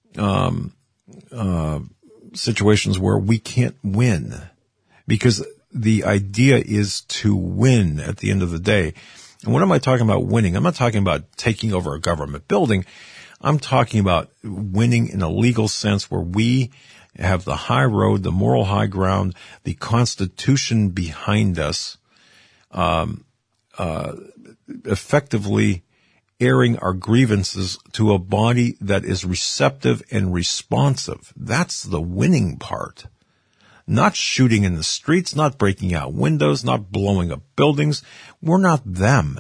um, uh, situations where we can't win, because the idea is to win at the end of the day. And what am I talking about winning? I'm not talking about taking over a government building. I'm talking about winning in a legal sense where we have the high road, the moral high ground, the Constitution behind us, um, uh, effectively airing our grievances to a body that is receptive and responsive. That's the winning part. Not shooting in the streets, not breaking out windows, not blowing up buildings. We're not them.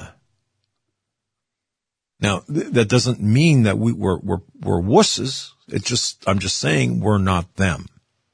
Now, th- that doesn't mean that we, we're, we're, we're wusses. It just, I'm just saying we're not them.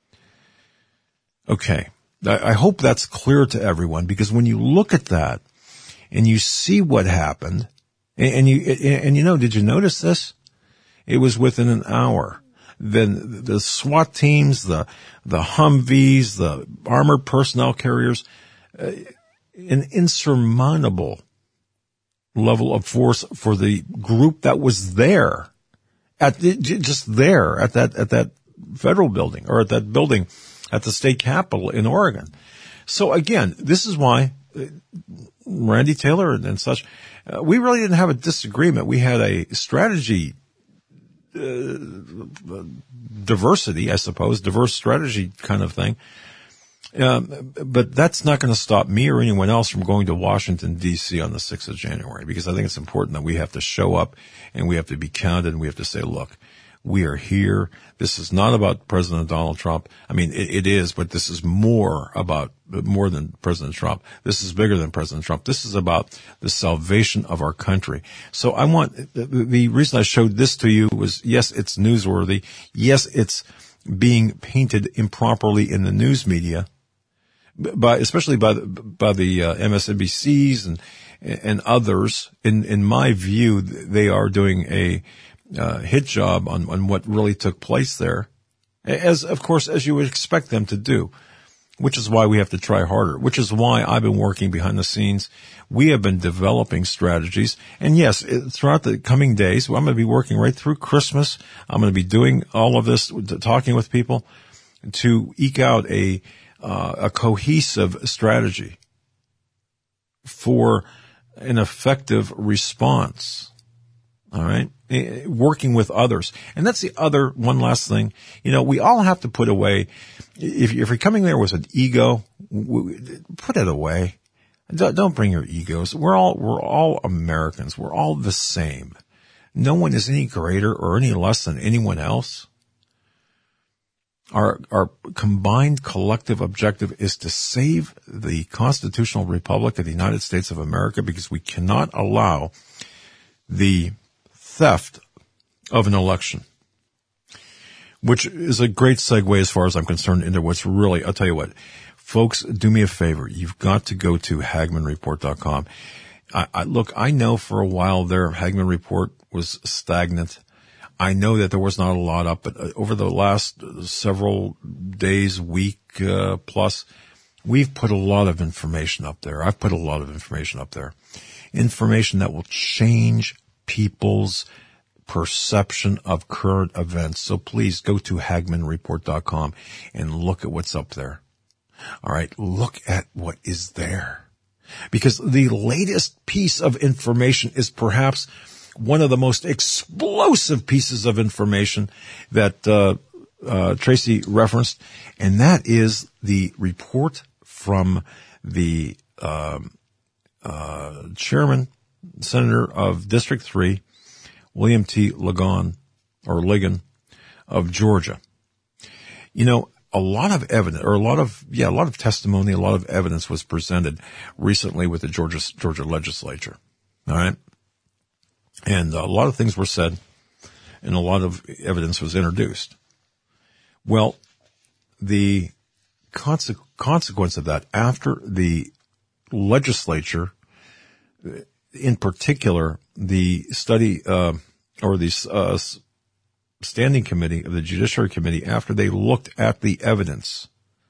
Okay. I, I hope that's clear to everyone, because when you look at that and you see what happened, and, and you, and, and you know, did you notice this? It was within an hour. Then the SWAT teams, the, the Humvees, the armored personnel carriers, uh, an insurmountable level of force for the group that was there at the, just there at that, at that federal building or at that building at the state capitol in Oregon. So again, this is why uh, Randy Taylor and, and such, uh, we really didn't have a disagreement. We had a strategy Uh, diversity, I suppose, diverse strategy kind of thing. Um, but that's not going to stop me or anyone else from going to Washington, D C on the sixth of January, because I think it's important that we have to show up and we have to be counted and we have to say, look, we are here. This is not about President Donald Trump. I mean, it, it is, but this is more about, more than President Trump. This is bigger than President Trump. This is about the salvation of our country. So I want, the, the reason I showed this to you was, yes, it's newsworthy. Yes, it's being painted improperly in the news media, by, especially by the, by the uh, M S N B Cs and, and others. In, in my view, they are doing a, Uh, hit job on, on what really took place there, as, of course, as you would expect them to do, which is why we have to try harder, which is why I've been working behind the scenes. We have been developing strategies. And yes, it, throughout the coming days, I'm going to be working right through Christmas. I'm going to be doing all of this, talking with people to eke out a, uh, a cohesive strategy for an effective response. All right. Working with others. And that's the other one last thing. You know, we all have to put away, if, if you're coming there with an ego, put it away. Don't, don't bring your egos. We're all, we're all Americans. We're all the same. No one is any greater or any less than anyone else. Our, our combined collective objective is to save the constitutional republic of the United States of America, because we cannot allow the theft of an election, which is a great segue as far as I'm concerned into what's really, I'll tell you what, folks, do me a favor. You've got to go to Hagmann Report dot com. I, I, look, I know for a while there, Hagmann Report was stagnant. I know that there was not a lot up, but over the last several days, week uh, plus, we've put a lot of information up there. I've put a lot of information up there. Information that will change people's perception of current events. So please go to Hagmann Report dot com and look at what's up there. All right. Look at what is there, because the latest piece of information is perhaps one of the most explosive pieces of information that, uh, uh, Tracy referenced. And that is the report from the, um, uh, chairman, Senator of District three, William T. Ligon, or Ligon, of Georgia. You know, a lot of evidence, or a lot of, yeah, a lot of testimony, a lot of evidence was presented recently with the Georgia, Georgia legislature. All right. And a lot of things were said, and a lot of evidence was introduced. Well, the conse- consequence of that, after the legislature, in particular, the study, uh, or the, uh, standing committee of the Judiciary Committee, after they looked at the evidence,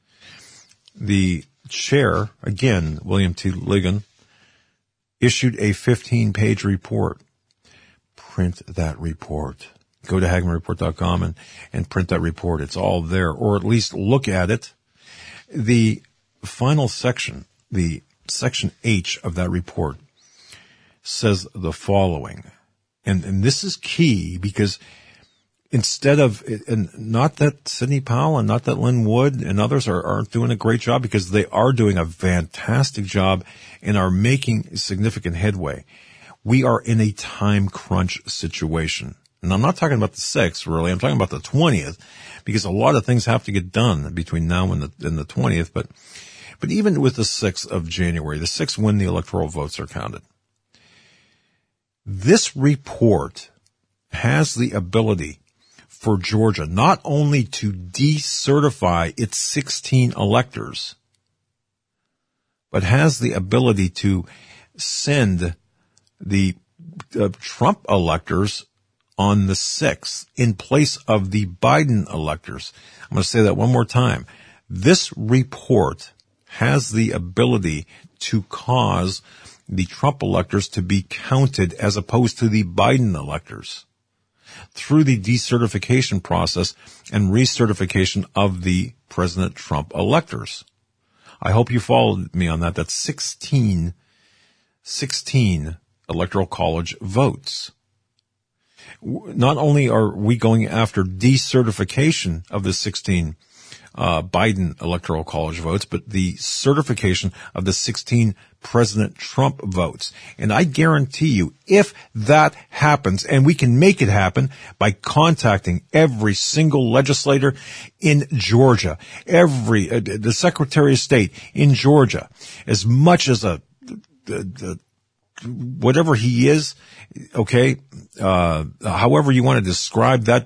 the chair, again, William T. Ligon, issued a fifteen page report. Print that report. Go to Hagmann Report dot com and, and print that report. It's all there, or at least look at it. The final section, the section H of that report, says the following. And, and this is key because instead of, and not that Sidney Powell and not that Lynn Wood and others are, aren't doing a great job, because they are doing a fantastic job and are making significant headway. We are in a time crunch situation. And I'm not talking about the sixth, really. I'm talking about the twentieth, because a lot of things have to get done between now and the, and the twentieth. But, but even with the sixth of January, the sixth when the electoral votes are counted, this report has the ability for Georgia not only to decertify its sixteen electors, but has the ability to send the uh, Trump electors on the sixth in place of the Biden electors. I'm going to say that one more time. This report has the ability to cause the Trump electors to be counted as opposed to the Biden electors through the decertification process and recertification of the President Trump electors. I hope you followed me on that. That's sixteen, sixteen electoral college votes. Not only are we going after decertification of the sixteen uh, Biden electoral college votes, but the certification of the sixteen President Trump votes. And I guarantee you, if that happens, and we can make it happen by contacting every single legislator in Georgia, every, uh, the Secretary of State in Georgia, as much as a, the, the, whatever he is, okay, uh, however you want to describe that,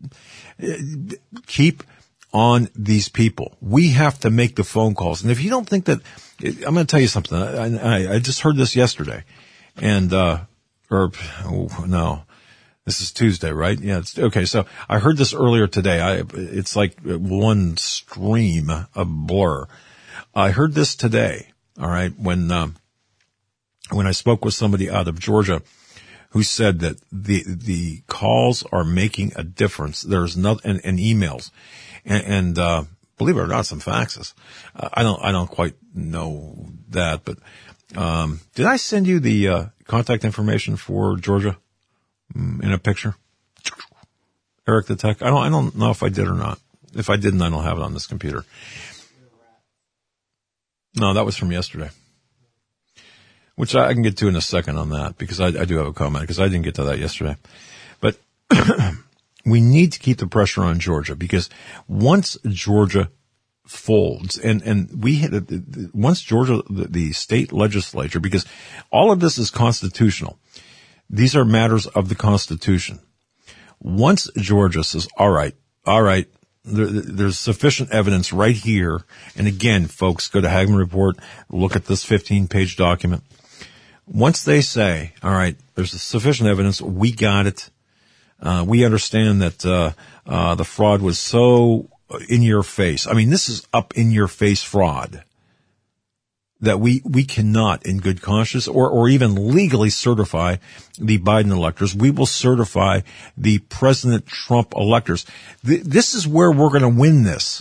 keep on these people. We have to make the phone calls. And if you don't think that, I'm going to tell you something. I, I, I just heard this yesterday, and uh, or oh, no, this is Tuesday, right? Yeah. It's, okay. So I heard this earlier today. I it's like one stream of blur. I heard this today. All right, when um, when I spoke with somebody out of Georgia who said that the the calls are making a difference. There's no and, and emails, and, and uh, believe it or not, some faxes. Uh, I don't I don't quite know that, but um, did I send you the uh, contact information for Georgia mm, in a picture? Eric the Tech. I don't I don't know if I did or not. If I didn't, I don't have it on this computer. No, that was from yesterday, which I can get to in a second on that, because I, I do have a comment, because I didn't get to that yesterday. But we need to keep the pressure on Georgia, because once Georgia folds, and, and we hit, once Georgia, the, the state legislature, because all of this is constitutional. These are matters of the Constitution. Once Georgia says, all right, all right, There, there's sufficient evidence right here. And again, folks, go to Hagmann Report, look at this fifteen page document. Once they say, all right, there's sufficient evidence, we got it. Uh, we understand that, uh, uh, the fraud was so in your face. I mean, this is up in your face fraud that we, we cannot in good conscience or, or even legally certify the Biden electors. We will certify the President Trump electors. Th- this is where we're going to win this.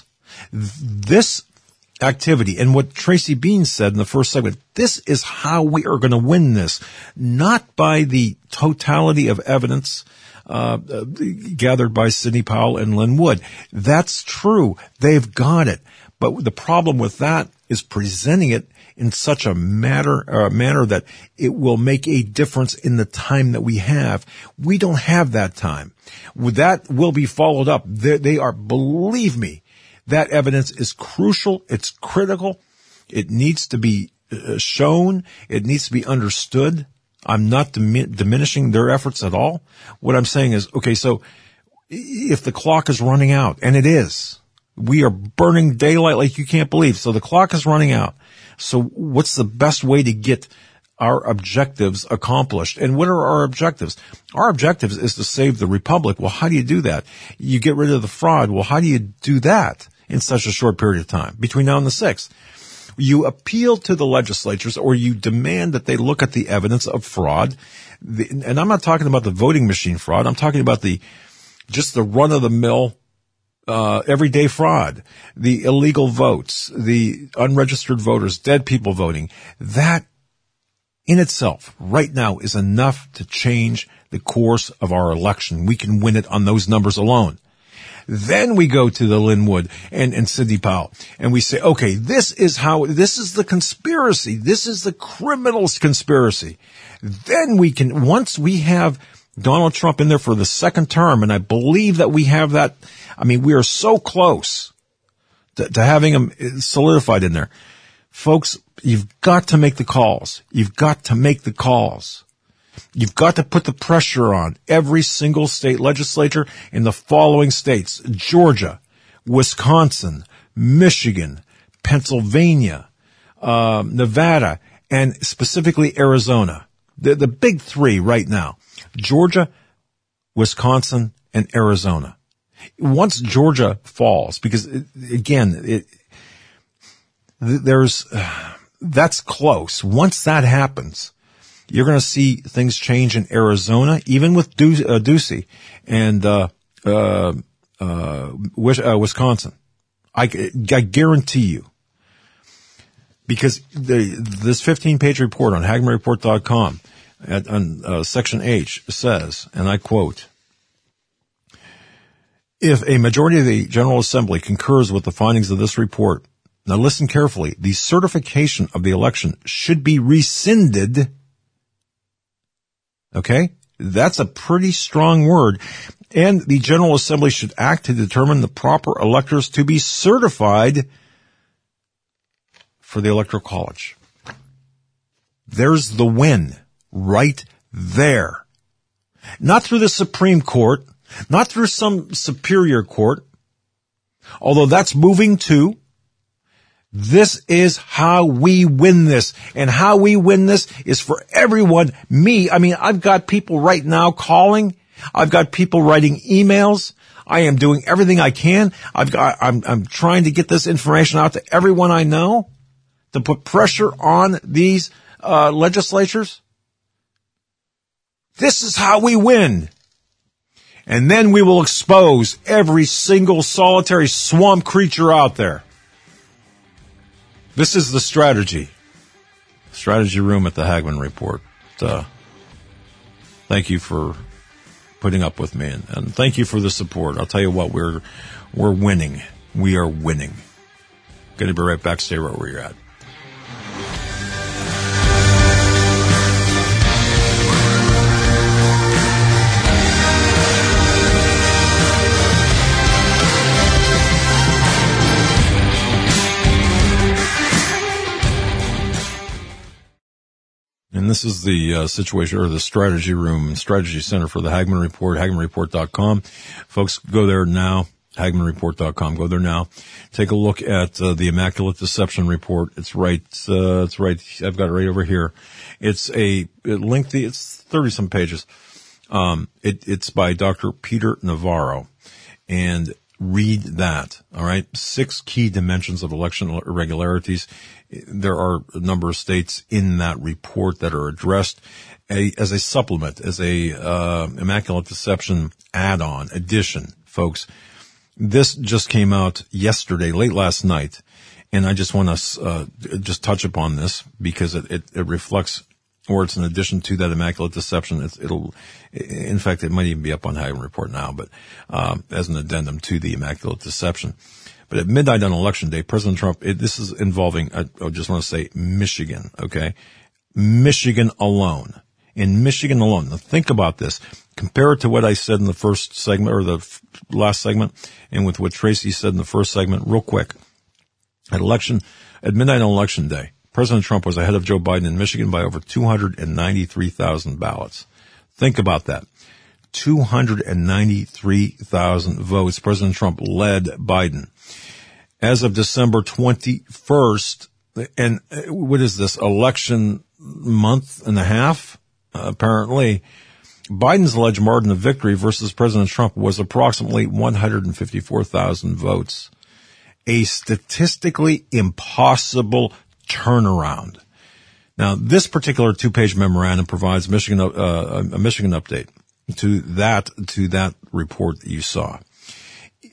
This activity, and what Tracy Beans said in the first segment, this is how we are going to win this, not by the totality of evidence uh, uh gathered by Sidney Powell and Lynn Wood. That's true. They've got it. But the problem with that is presenting it in such a matter, uh, manner that it will make a difference in the time that we have. We don't have that time. That will be followed up. They, they are, believe me, that evidence is crucial. It's critical. It needs to be uh, shown. It needs to be understood. I'm not dim- diminishing their efforts at all. What I'm saying is, okay, so if the clock is running out, and it is, we are burning daylight like you can't believe. So the clock is running out. So what's the best way to get our objectives accomplished? And what are our objectives? Our objectives is to save the republic. Well, how do you do that? You get rid of the fraud. Well, how do you do that in such a short period of time between now and the sixth? You appeal to the legislatures, or you demand that they look at the evidence of fraud. The, and I'm not talking about the voting machine fraud. I'm talking about the, just the run of the mill uh, everyday fraud, the illegal votes, the unregistered voters, dead people voting, that in itself right now is enough to change the course of our election. We can win it on those numbers alone. Then we go to the Linwood and, and Sidney Powell and we say, okay, this is how, this is the conspiracy. This is the criminals conspiracy. Then we can, once we have Donald Trump in there for the second term, and I believe that we have that, I mean, we are so close to, to having him solidified in there. Folks, you've got to make the calls. You've got to make the calls. You've got to put the pressure on every single state legislature in the following states: Georgia, Wisconsin, Michigan, Pennsylvania, uh, Nevada, and specifically Arizona. The, the big three right now: Georgia, Wisconsin, and Arizona. Once Georgia falls, because it, again, it, there's, uh, that's close. Once that happens, you're going to see things change in Arizona, even with Du- uh, Ducey and uh, uh, uh, Wisconsin. I, I guarantee you, because the, this fifteen-page report on Hagmann Report dot com at on, uh, Section H says, and I quote, if a majority of the General Assembly concurs with the findings of this report, now listen carefully, the certification of the election should be rescinded. Okay? That's a pretty strong word. And the General Assembly should act to determine the proper electors to be certified for the Electoral College. There's the win right there. Not through the Supreme Court, not through some superior court, although that's moving too. This is how we win this. And how we win this is for everyone. Me, I mean, I've got people right now calling. I've got people writing emails. I am doing everything I can. I've got, I'm, I'm trying to get this information out to everyone I know to put pressure on these, uh, legislatures. This is how we win. And then we will expose every single solitary swamp creature out there. This is the strategy. Strategy room at the Hagmann Report. Uh, thank you for putting up with me, and, and thank you for the support. I'll tell you what, we're we're winning. We are winning. Going to be right back. Stay right where you're at. And this is the uh, situation, or the strategy room, strategy center for the Hagmann Report, Hagmann Report dot com. Folks, go there now, Hagmann Report dot com. Go there now. Take a look at uh, the Immaculate Deception Report. It's right, uh, it's right, I've got it right over here. It's a it lengthy, it's thirty-some pages. Um, it, it's by Doctor Peter Navarro. And read that, all right? Six key dimensions of election irregularities. There are a number of states in that report that are addressed a, as a supplement, as a uh, Immaculate Deception add-on, addition, folks. This just came out yesterday, late last night, and I just want to uh, just touch upon this because it, it, it reflects, or it's an addition to that Immaculate Deception. It's, it'll, in fact, it might even be up on Hagmann Report now, but um, as an addendum to the Immaculate Deception. But at midnight on Election Day, President Trump, it, this is involving, I, I just want to say Michigan, okay? Michigan alone. In Michigan alone. Now think about this. Compare it to what I said in the first segment, or the f- last segment, and with what Tracy said in the first segment, real quick. At election, at midnight on Election Day, President Trump was ahead of Joe Biden in Michigan by over two hundred ninety-three thousand ballots. Think about that. two hundred ninety-three thousand votes. President Trump led Biden. As of December twenty-first, and what is this, election month and a half? Uh, apparently, Biden's alleged margin of victory versus President Trump was approximately one hundred fifty-four thousand votes. A statistically impossible turnaround. Now, this particular two-page memorandum provides Michigan, uh, a Michigan update to that, to that report that you saw.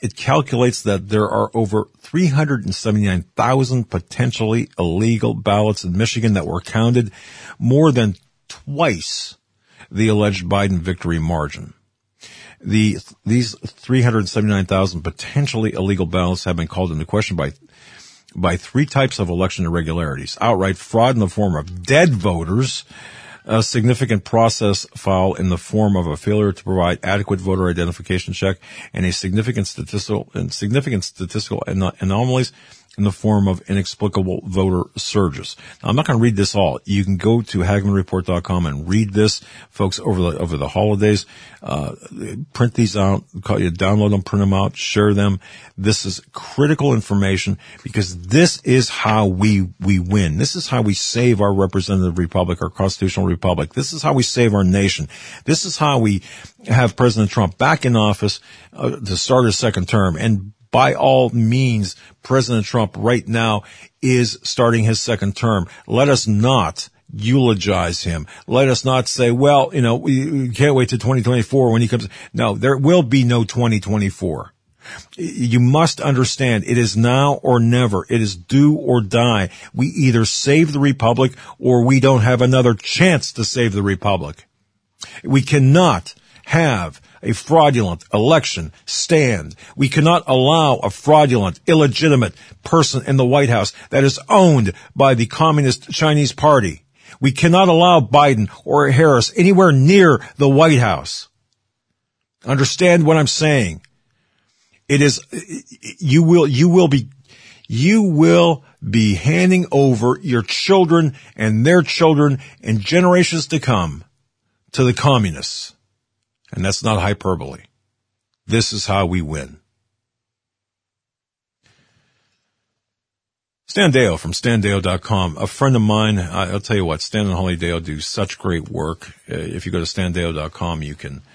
it calculates that there are over three hundred seventy-nine thousand potentially illegal ballots in Michigan that were counted, more than twice the alleged Biden victory margin. The, these three hundred seventy-nine thousand potentially illegal ballots have been called into question by, by three types of election irregularities: outright fraud in the form of dead voters, a significant process foul in the form of a failure to provide adequate voter identification check, and a significant statistical and significant statistical anom- anomalies in the form of inexplicable voter surges. Now, I'm not going to read this all. You can go to Hagmann Report dot com and read this, folks, over the over the holidays. Uh, print these out, download them, print them out, share them. This is critical information because this is how we we win. This is how we save our representative republic, our constitutional republic. This is how we save our nation. This is how we have President Trump back in office uh, to start his second term. And by all means, President Trump right now is starting his second term. Let us not eulogize him. Let us not say, well, you know, we, we can't wait till twenty twenty-four when he comes. No, there will be no twenty twenty-four. You must understand it is now or never. It is do or die. We either save the republic or we don't have another chance to save the republic. We cannot have a fraudulent election stand. We cannot allow a fraudulent, illegitimate person in the White House that is owned by the Communist Chinese Party. We cannot allow Biden or Harris anywhere near the White House. Understand what I'm saying. It is, you will, you will be, you will be handing over your children and their children and generations to come to the communists. And that's not hyperbole. This is how we win. Stan Deyo from Stan Deyo dot com. A friend of mine, I'll tell you what, Stan and Holly Deyo do such great work. Uh, if you go to Stan Deyo dot com, you can,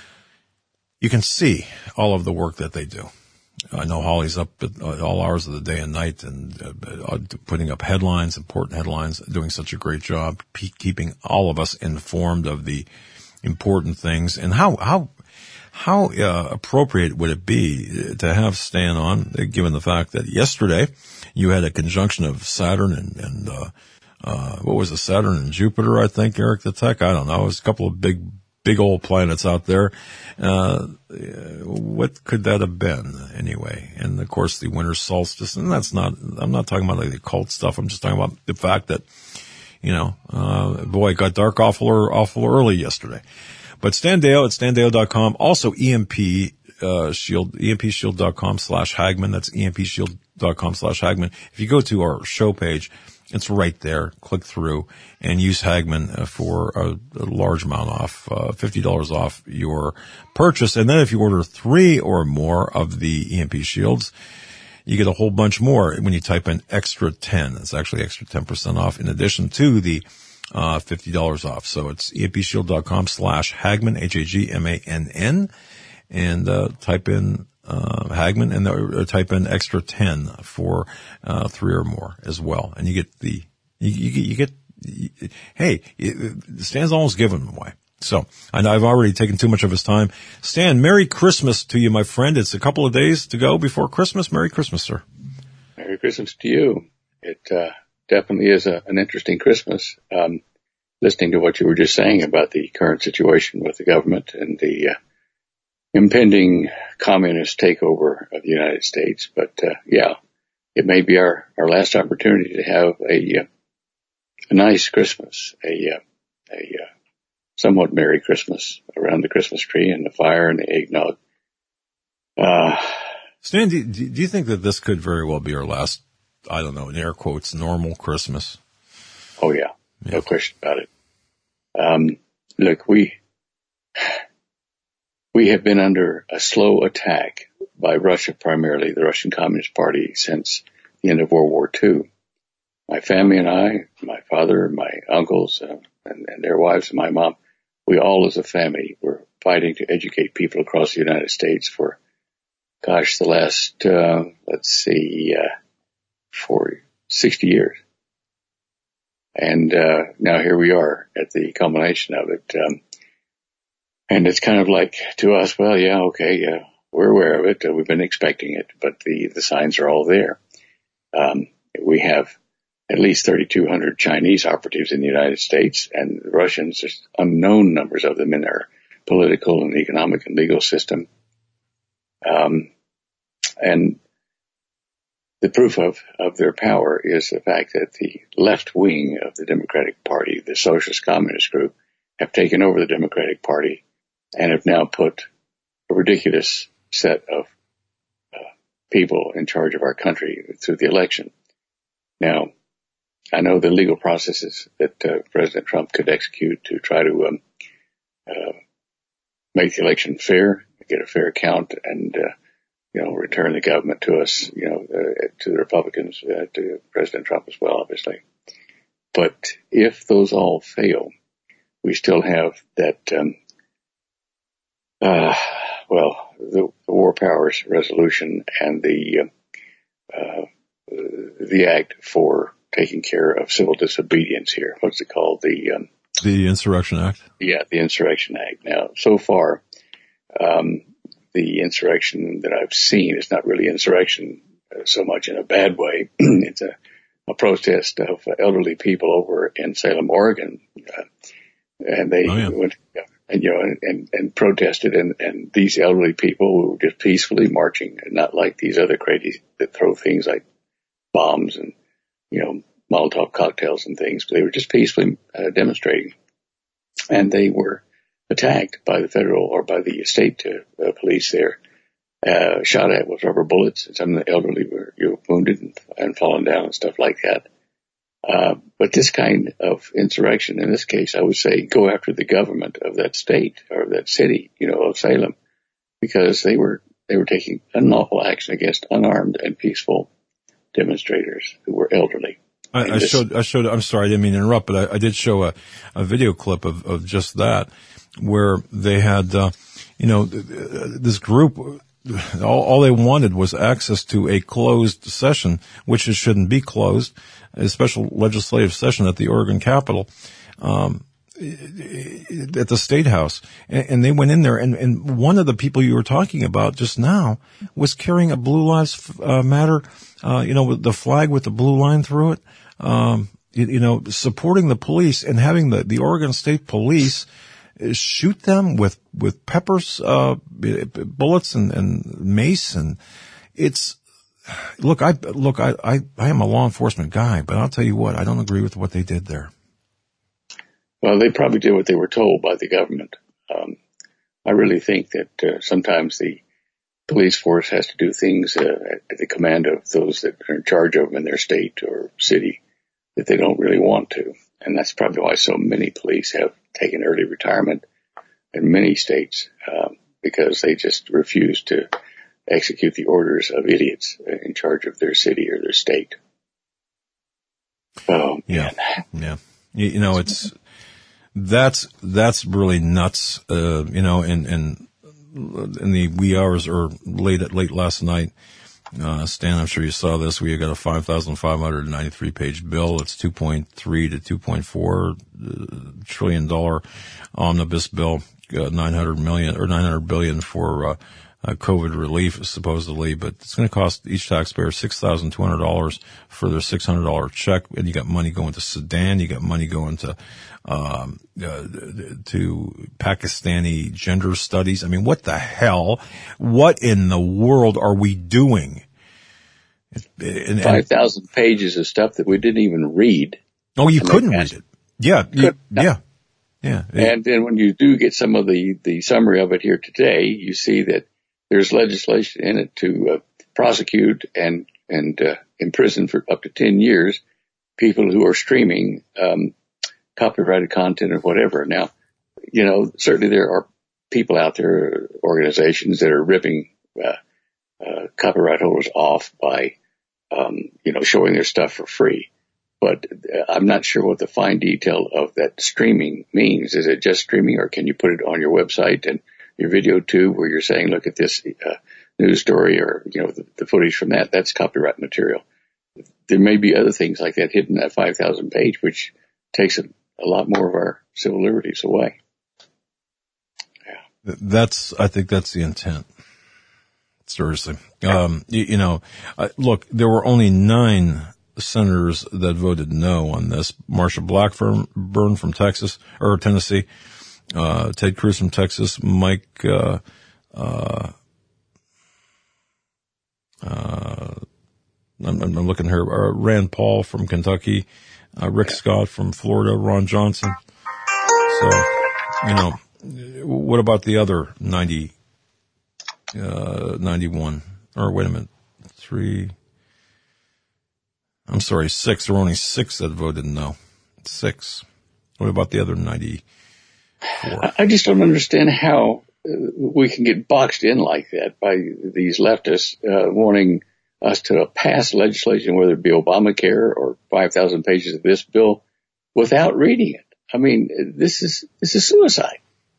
you can see all of the work that they do. I know Holly's up at all hours of the day and night and uh, putting up headlines, important headlines, doing such a great job, keeping all of us informed of the important things. And how, how, how uh, appropriate would it be to have Stan on, given the fact that yesterday you had a conjunction of Saturn and, and, uh, uh, what was it, Saturn and Jupiter, I think, Eric the Tech? I don't know. It was a couple of big, big old planets out there. Uh, what could that have been anyway? And of course the winter solstice, and that's not, I'm not talking about like the occult stuff. I'm just talking about the fact that, you know, uh, boy, it got dark awful, awful early yesterday. But Stan Deyo at Stan Deyo dot com. Also E M P, uh, Shield, E M P Shield dot com slash Hagmann. That's E M P Shield dot com slash Hagmann. If you go to our show page, it's right there. Click through and use Hagmann for a, a large amount off, uh, fifty dollars off your purchase. And then if you order three or more of the E M P Shields, you get a whole bunch more when you type in extra ten. It's actually extra ten percent off in addition to the uh fifty dollars off. So it's E M P Shield dot com slash Hagmann, H A G M A N N, and uh type in uh Hagmann and uh, type in extra ten for uh three or more as well. And you get the, you, you get, you get, you, hey, it, Stan's almost given them away. So, and I've already taken too much of his time. Stan, Merry Christmas to you, my friend. It's a couple of days to go before Christmas. Merry Christmas, sir. Merry Christmas to you. It uh, definitely is a, an interesting Christmas. Um, listening to what you were just saying about the current situation with the government and the uh, impending communist takeover of the United States. But, uh, yeah, it may be our, our last opportunity to have a, uh, a nice Christmas, a, uh, a, uh, somewhat Merry Christmas around the Christmas tree and the fire and the eggnog. Uh, Stan, do, do you think that this could very well be our last, I don't know, in air quotes, normal Christmas? Oh, yeah. yeah. No question about it. Um, look, we, we have been under a slow attack by Russia, primarily the Russian Communist Party, since the end of World War Two. My family and I, my father, my uncles, uh, and, and their wives and my mom, we all as a family were fighting to educate people across the United States for, gosh, the last, uh, let's see, uh, for sixty years. And, uh, now here we are at the culmination of it. Um, and it's kind of like to us, well, yeah, okay, uh, we're aware of it. Uh, we've been expecting it, but the, the signs are all there. Um, we have at least thirty-two hundred Chinese operatives in the United States, and the Russians, there's unknown numbers of them in our political and economic and legal system. Um, and the proof of, of their power is the fact that the left wing of the Democratic Party, the Socialist Communist group, have taken over the Democratic Party and have now put a ridiculous set of uh, people in charge of our country through the election. Now, I know the legal processes that uh, President Trump could execute to try to um, uh, make the election fair, get a fair count, and uh, you know, return the government to us, you know, uh, to the Republicans, uh, to President Trump as well, obviously. But if those all fail, we still have that, um, uh, well, the, the War Powers Resolution and the, uh, uh, the Act for taking care of civil disobedience here. What's it called? The, um, the Insurrection Act. Yeah, the Insurrection Act. Now, so far, um, the insurrection that I've seen is not really insurrection uh, so much in a bad way. It's a, a protest of uh, elderly people over in Salem, Oregon, uh, and they oh, yeah. went and you know and, and, and protested, and, and these elderly people were just peacefully marching, and not like these other crazies that throw things like bombs and you know Molotov cocktails and things. But they were just peacefully uh, demonstrating, and they were attacked by the federal or by the state uh, police there, uh, shot at with rubber bullets. Some of the elderly were you know, wounded and, and fallen down and stuff like that. Uh, but this kind of insurrection, in this case, I would say go after the government of that state or that city, you know, of Salem, because they were, they were taking unlawful action against unarmed and peaceful demonstrators who were elderly. I, I showed, I showed, I'm sorry, I didn't mean to interrupt, but I, I did show a, a video clip of, of just that, where they had, uh, you know, this group, all, all they wanted was access to a closed session, which it shouldn't be closed, a special legislative session at the Oregon Capitol, um, at the State House. And, and they went in there, and, and one of the people you were talking about just now was carrying a Blue Lives uh, Matter, uh, you know, with the flag with the blue line through it, um, you, you know, supporting the police and having the, the Oregon State Police shoot them with, with peppers, uh, bullets and, and mace. And it's, look, I, look, I, I, I am a law enforcement guy, but I'll tell you what, I don't agree with what they did there. Well, they probably did what they were told by the government. Um, I really think that, uh, sometimes the police force has to do things, uh, at the command of those that are in charge of them in their state or city that they don't really want to. And that's probably why so many police have taken early retirement in many states, um, because they just refuse to execute the orders of idiots in charge of their city or their state. Oh, yeah. Yeah. You, you know, it's, that's, that's really nuts. Uh, you know, and, and in the wee hours or late at late last night, Uh, Stan, I'm sure you saw this. We got a five thousand five hundred ninety-three page bill. It's two point three to two point four trillion dollar omnibus bill, uh, nine hundred million or nine hundred billion for, uh, uh, COVID relief supposedly, but it's going to cost each taxpayer six thousand two hundred dollars for their six hundred dollars check. And you got money going to Sudan. You got money going to, um, uh, to Pakistani gender studies. I mean, what the hell? What in the world are we doing? And, and, five thousand pages of stuff that we didn't even read. Oh, you couldn't read it. Yeah. You, yeah. Yeah. And then when you do get some of the, the summary of it here today, you see that there's legislation in it to uh, prosecute and, and, uh, imprison for up to ten years people who are streaming, um, copyrighted content or whatever. Now, you know, certainly there are people out there, organizations that are ripping, uh, uh, copyright holders off by, um, you know, showing their stuff for free. But uh, I'm not sure what the fine detail of that streaming means. Is it just streaming, or can you put it on your website and your video tube where you're saying, look at this uh, news story, or, you know, the, the footage from that, that's copyright material. There may be other things like that hidden in that five thousand page, which takes a, a lot more of our civil liberties away. Yeah. That's, I think that's the intent. Seriously. Um, you, you know, uh, look, there were only nine senators that voted no on this. Marsha Blackburn from Texas, or Tennessee, uh, Ted Cruz from Texas, Mike, uh, uh, uh, I'm, I'm looking here, uh, Rand Paul from Kentucky, uh, Rick Scott from Florida, Ron Johnson. So, you know, what about the other ninety, uh, ninety-one? Or wait a minute, three, I'm sorry, six. There were only six that voted no. Six. What about the other ninety-four? I just don't understand how we can get boxed in like that by these leftists uh, wanting us to pass legislation, whether it be Obamacare or five thousand pages of this bill, without reading it. I mean, this is this is suicide.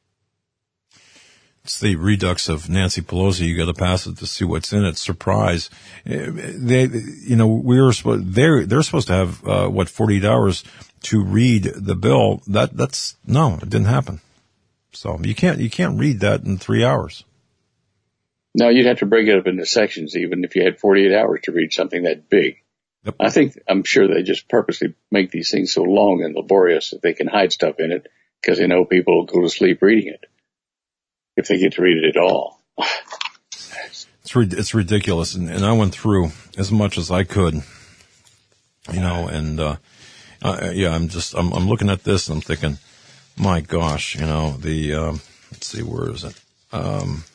It's the redux of Nancy Pelosi. You got to pass it to see what's in it. Surprise. They, you know, we were supposed, they're, they're supposed to have, uh, what, forty-eight hours to read the bill. That, that's, no, it didn't happen. So you can't, you can't read that in three hours. No, you'd have to break it up into sections, even if you had forty-eight hours to read something that big. Yep. I think, I'm sure they just purposely make these things so long and laborious that they can hide stuff in it because they know people will go to sleep reading it, if they get to read it at all. It's it's ridiculous, and, and I went through as much as I could, you know, and uh, uh yeah, I'm just I'm I'm looking at this and I'm thinking, my gosh, you know, the um, let's see, where is it? Um,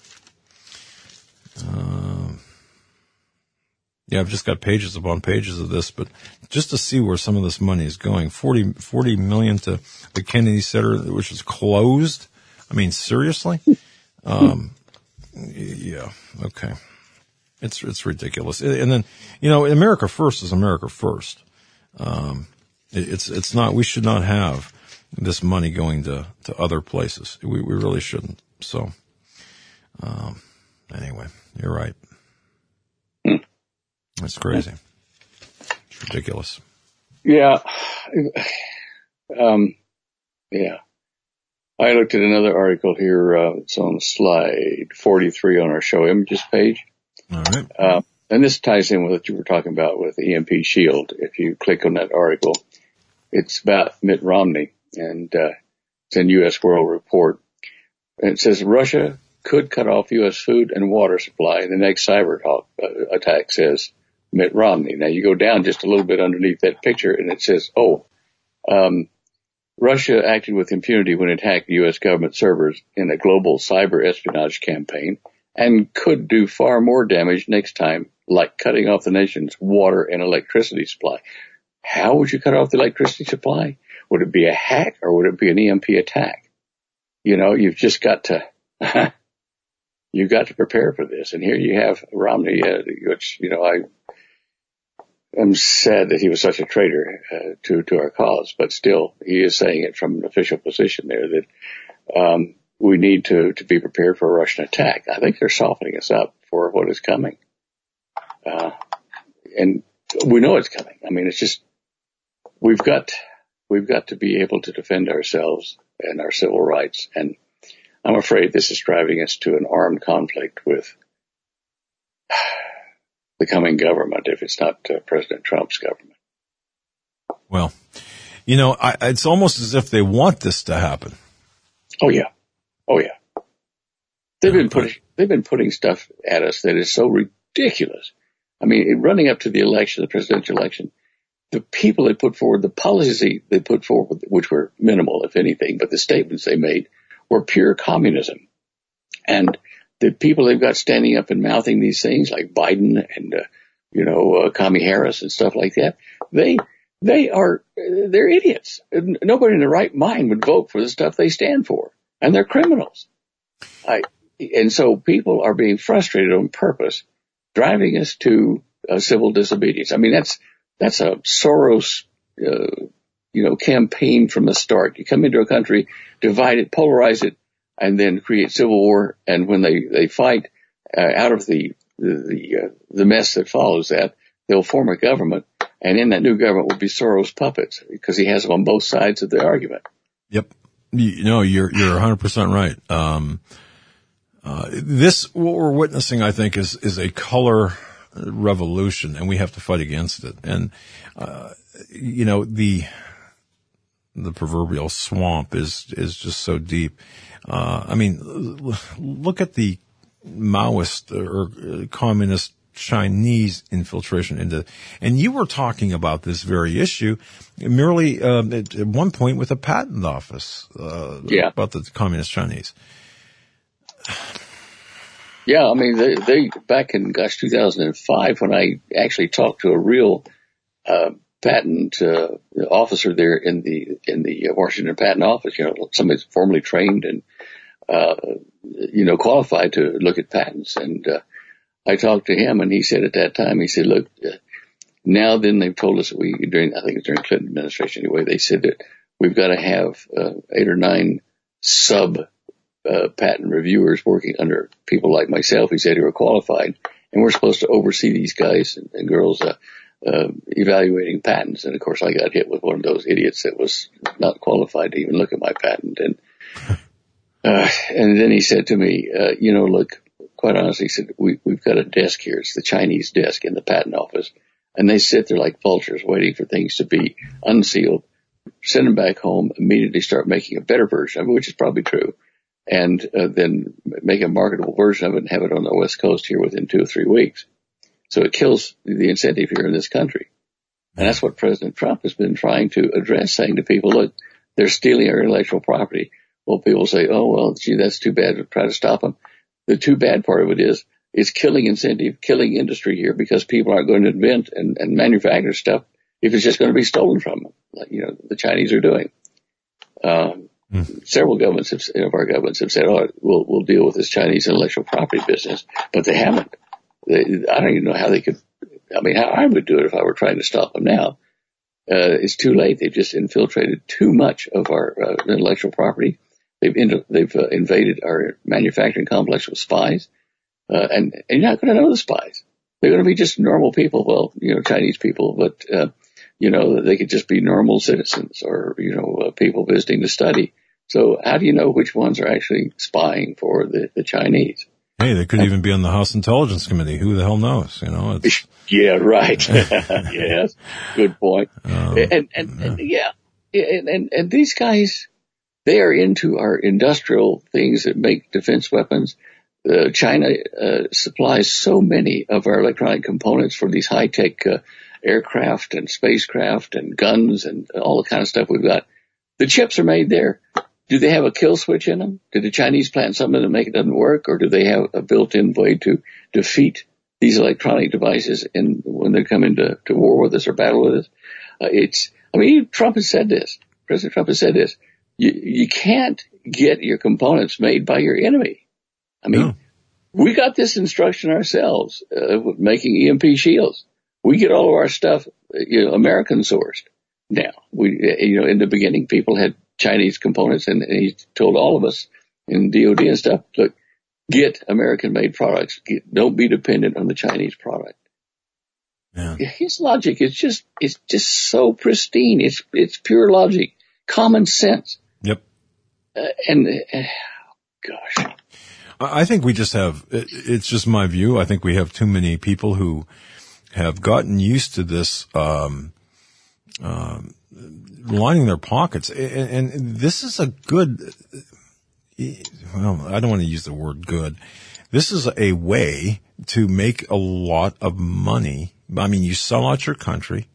uh, yeah, I've just got pages upon pages of this, but just to see where some of this money is going, forty, forty million to the Kennedy Center, which is closed. I mean, seriously. Um, yeah, okay. It's, it's ridiculous. And then, you know, America First is America First. Um, it, it's, it's not, we should not have this money going to, to other places. We, we really shouldn't. So, um, anyway, you're right. It's crazy. It's ridiculous. Yeah. Um, yeah. I looked at another article here. Uh, it's on slide forty-three on our show images page. All right. Uh, and this ties in with what you were talking about with E M P Shield. If you click on that article, it's about Mitt Romney, and uh, it's in U S World Report. And it says Russia could cut off U S food and water supply in the next cyber talk, uh, attack, says Mitt Romney. Now you go down just a little bit underneath that picture, and it says, oh, um, Russia acted with impunity when it hacked U S government servers in a global cyber espionage campaign and could do far more damage next time, like cutting off the nation's water and electricity supply. How would you cut off the electricity supply? Would it be a hack or would it be an E M P attack? You know, you've just got to, you've got to prepare for this. And here you have Romney, uh, which, you know, I, I'm sad that he was such a traitor uh, to to our cause, but still, he is saying it from an official position there that um, we need to to be prepared for a Russian attack. I think they're softening us up for what is coming, uh, and we know it's coming. I mean, it's just we've got we've got to be able to defend ourselves and our civil rights, and I'm afraid this is driving us to an armed conflict with the coming government, if it's not uh, President Trump's government. Well, you know, I, it's almost as if they want this to happen. Oh yeah, oh yeah. They've been putting they've been putting stuff at us that is so ridiculous. I mean, running up to the election, the presidential election, the people they put forward, the policies they, they put forward, which were minimal, if anything, but the statements they made were pure communism, and the people they've got standing up and mouthing these things, like Biden and, uh, you know, uh, Kamala Harris and stuff like that, they, they are, they're idiots. Nobody in their right mind would vote for the stuff they stand for. And they're criminals. I, and so people are being frustrated on purpose, driving us to uh, civil disobedience. I mean, that's, that's a Soros, uh, you know, campaign from the start. You come into a country, divide it, polarize it, and then create civil war. And when they, they fight uh, out of the, the, the, uh, the mess that follows that, they'll form a government. And in that new government will be Soros puppets because he has them on both sides of the argument. Yep. You know, you're, you're one hundred percent right. Um, Uh, this, what we're witnessing, I think, is, is a color revolution, and we have to fight against it. And, uh, you know, the, the proverbial swamp is, is just so deep. Uh, I mean, look at the Maoist or communist Chinese infiltration into, and you were talking about this very issue merely, uh, at, at one point with a patent office, uh, yeah. about the communist Chinese. Yeah, I mean, they, they back in, gosh, two thousand five, when I actually talked to a real uh, patent uh, officer there in the in the Washington Patent Office, you know, somebody formally trained and, uh, you know, qualified to look at patents. And uh, I talked to him, and he said at that time, he said, look, uh, now then they've told us, we during I think it was during Clinton administration anyway, they said that we've got to have uh, eight or nine sub Uh, patent reviewers working under people like myself, he said, who are qualified, and we're supposed to oversee these guys and, and girls uh, uh, evaluating patents. And of course, I got hit with one of those idiots that was not qualified to even look at my patent. And uh, and then he said to me, uh, you know, look, quite honestly, he said, we, we've got a desk here. It's the Chinese desk in the patent office, and they sit there like vultures waiting for things to be unsealed, send them back home, immediately start making a better version of it, which is probably true. And uh, then make a marketable version of it and have it on the West Coast here within two or three weeks. So it kills the incentive here in this country. And that's what President Trump has been trying to address, saying to people, look, they're stealing our intellectual property. Well, people say, oh, well, gee, that's too bad to try to stop them. The too bad part of it is it's killing incentive, killing industry here, because people aren't going to invent and, and manufacture stuff if it's just going to be stolen from them, like, you know, the Chinese are doing. Um, Mm. Several governments have, of our governments have said, oh, we'll, we'll deal with this Chinese intellectual property business, but they haven't. They, I don't even know how they could, I mean, how I would do it if I were trying to stop them now. Uh, it's too late. They've just infiltrated too much of our uh, intellectual property. They've, in, they've uh, invaded our manufacturing complex with spies, uh, and, and you're not going to know the spies. They're going to be just normal people, well, you know, Chinese people, but, uh, you know, they could just be normal citizens or, you know, uh, people visiting to study. So how do you know which ones are actually spying for the, the Chinese? Hey, they could even be on the House Intelligence Committee. Who the hell knows? You know, it's... Yeah, right. Yes. Good point. Um, and, and, and yeah, and, and, and these guys, they are into our industrial things that make defense weapons. Uh, China, uh, supplies so many of our electronic components for these high tech, uh, aircraft and spacecraft and guns and all the kind of stuff we've got. The chips are made there. Do they have a kill switch in them? Did the Chinese plant something to make it doesn't work, or do they have a built-in way to defeat these electronic devices in, when they come into to war with us or battle with us? Uh, it's, I mean, Trump has said this. President Trump has said this. You, you can't get your components made by your enemy. I mean, no. We got this instruction ourselves, uh, making E M P shields. We get all of our stuff, you know, American sourced. Now, we, you know, in the beginning, people had Chinese components, and, and he told all of us in D O D and stuff, look, get American-made products. Get, don't be dependent on the Chinese product. Yeah. His logic is just, it's just so pristine. It's, it's pure logic, common sense. Yep. Uh, and, uh, gosh. I think we just have, it, it's just my view. I think we have too many people who have gotten used to this, um, um, lining their pockets. And, and this is a good, well, I don't want to use the word good. This is a way to make a lot of money. I mean, you sell out your country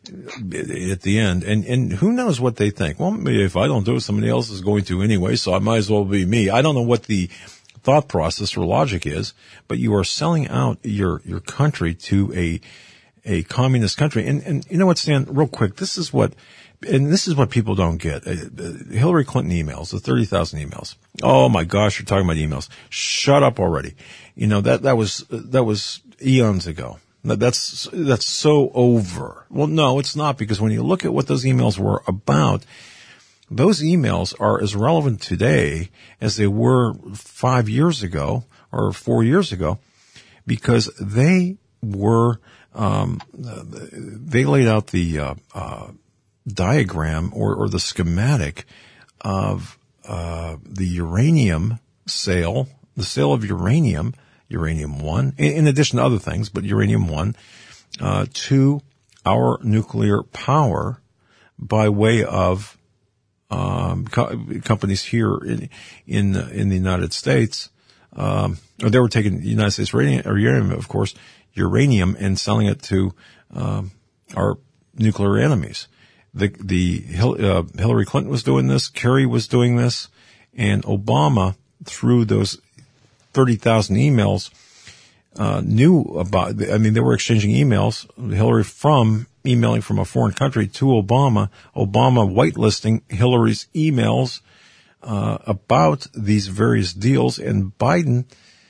at the end, and, and who knows what they think. Well, maybe if I don't do it, somebody else is going to anyway, so I might as well be me. I don't know what the thought process or logic is, but you are selling out your, your country to a, a communist country. And, and you know what, Stan, real quick, this is what, and this is what people don't get. Uh, Hillary Clinton emails, the thirty thousand emails. Oh my gosh, you're talking about emails. Shut up already. You know, that, that was, that was eons ago. That's, that's so over. Well, no, it's not, because when you look at what those emails were about, those emails are as relevant today as they were five years ago or four years ago, because they were, um, they laid out the, uh, uh, diagram or, or the schematic of, uh, the uranium sale the sale of uranium, uranium one, in, in addition to other things, but uranium one, uh, to our nuclear power by way of um, co- companies here in in, in the United States. Um, or they were taking United States uranium, or uranium, of course, uranium, and selling it to um, our nuclear enemies. The the uh, Hillary Clinton was doing this, Kerry was doing this, and Obama, through those thirty thousand emails, uh, knew about. I mean, they were exchanging emails. Hillary from emailing from a foreign country to Obama. Obama whitelisting Hillary's emails uh, about these various deals, and Biden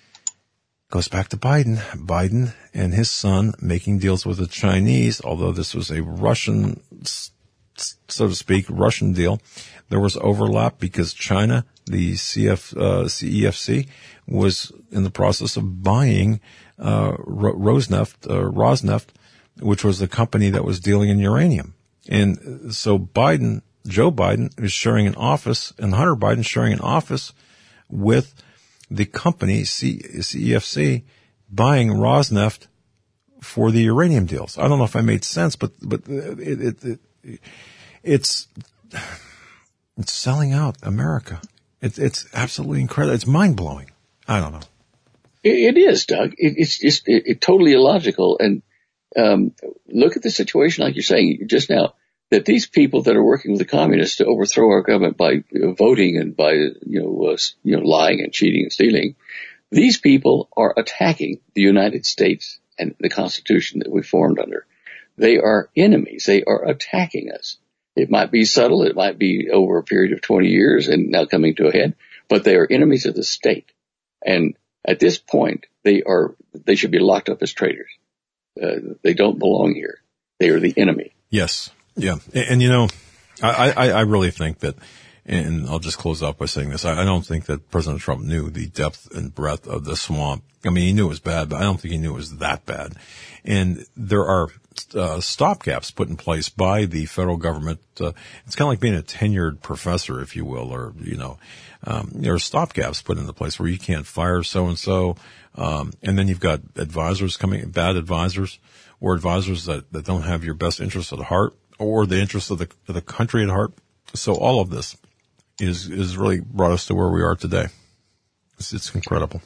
goes back to Biden. Biden and his son making deals with the Chinese, although this was a Russian, so to speak, Russian deal. There was overlap because China, the C F, uh, C E F C, was in the process of buying uh, Rosneft, uh, Rosneft, which was the company that was dealing in uranium. And so Biden, Joe Biden, is sharing an office, and Hunter Biden sharing an office with the company, C E F C, buying Rosneft for the uranium deals. I don't know if I made sense, but but it, it, it it's it's selling out America. It's it's absolutely incredible. It's mind blowing. I don't know. It, it is, Doug. It, it's just it, it totally illogical. And um, look at the situation, like you're saying just now, that these people that are working with the communists to overthrow our government by you know, voting and by you know uh, you know lying and cheating and stealing, these people are attacking the United States and the Constitution that we formed under. They are enemies. They are attacking us. It might be subtle. It might be over a period of twenty years and now coming to a head, but they are enemies of the state. And at this point, they are they should be locked up as traitors. Uh, they don't belong here. They are the enemy. Yes. Yeah. And, and you know, I, I, I really think that, and I'll just close out by saying this, I, I don't think that President Trump knew the depth and breadth of the swamp. I mean, he knew it was bad, but I don't think he knew it was that bad. And there are uh, stopgaps put in place by the federal government. Uh, it's kind of like being a tenured professor, if you will, or, you know, um, there are stopgaps put into place where you can't fire so-and-so. Um, and then you've got advisors coming, bad advisors, or advisors that, that don't have your best interest at heart, or the interest of the, of the country at heart. So all of this is, is really brought us to where we are today. It's, it's incredible.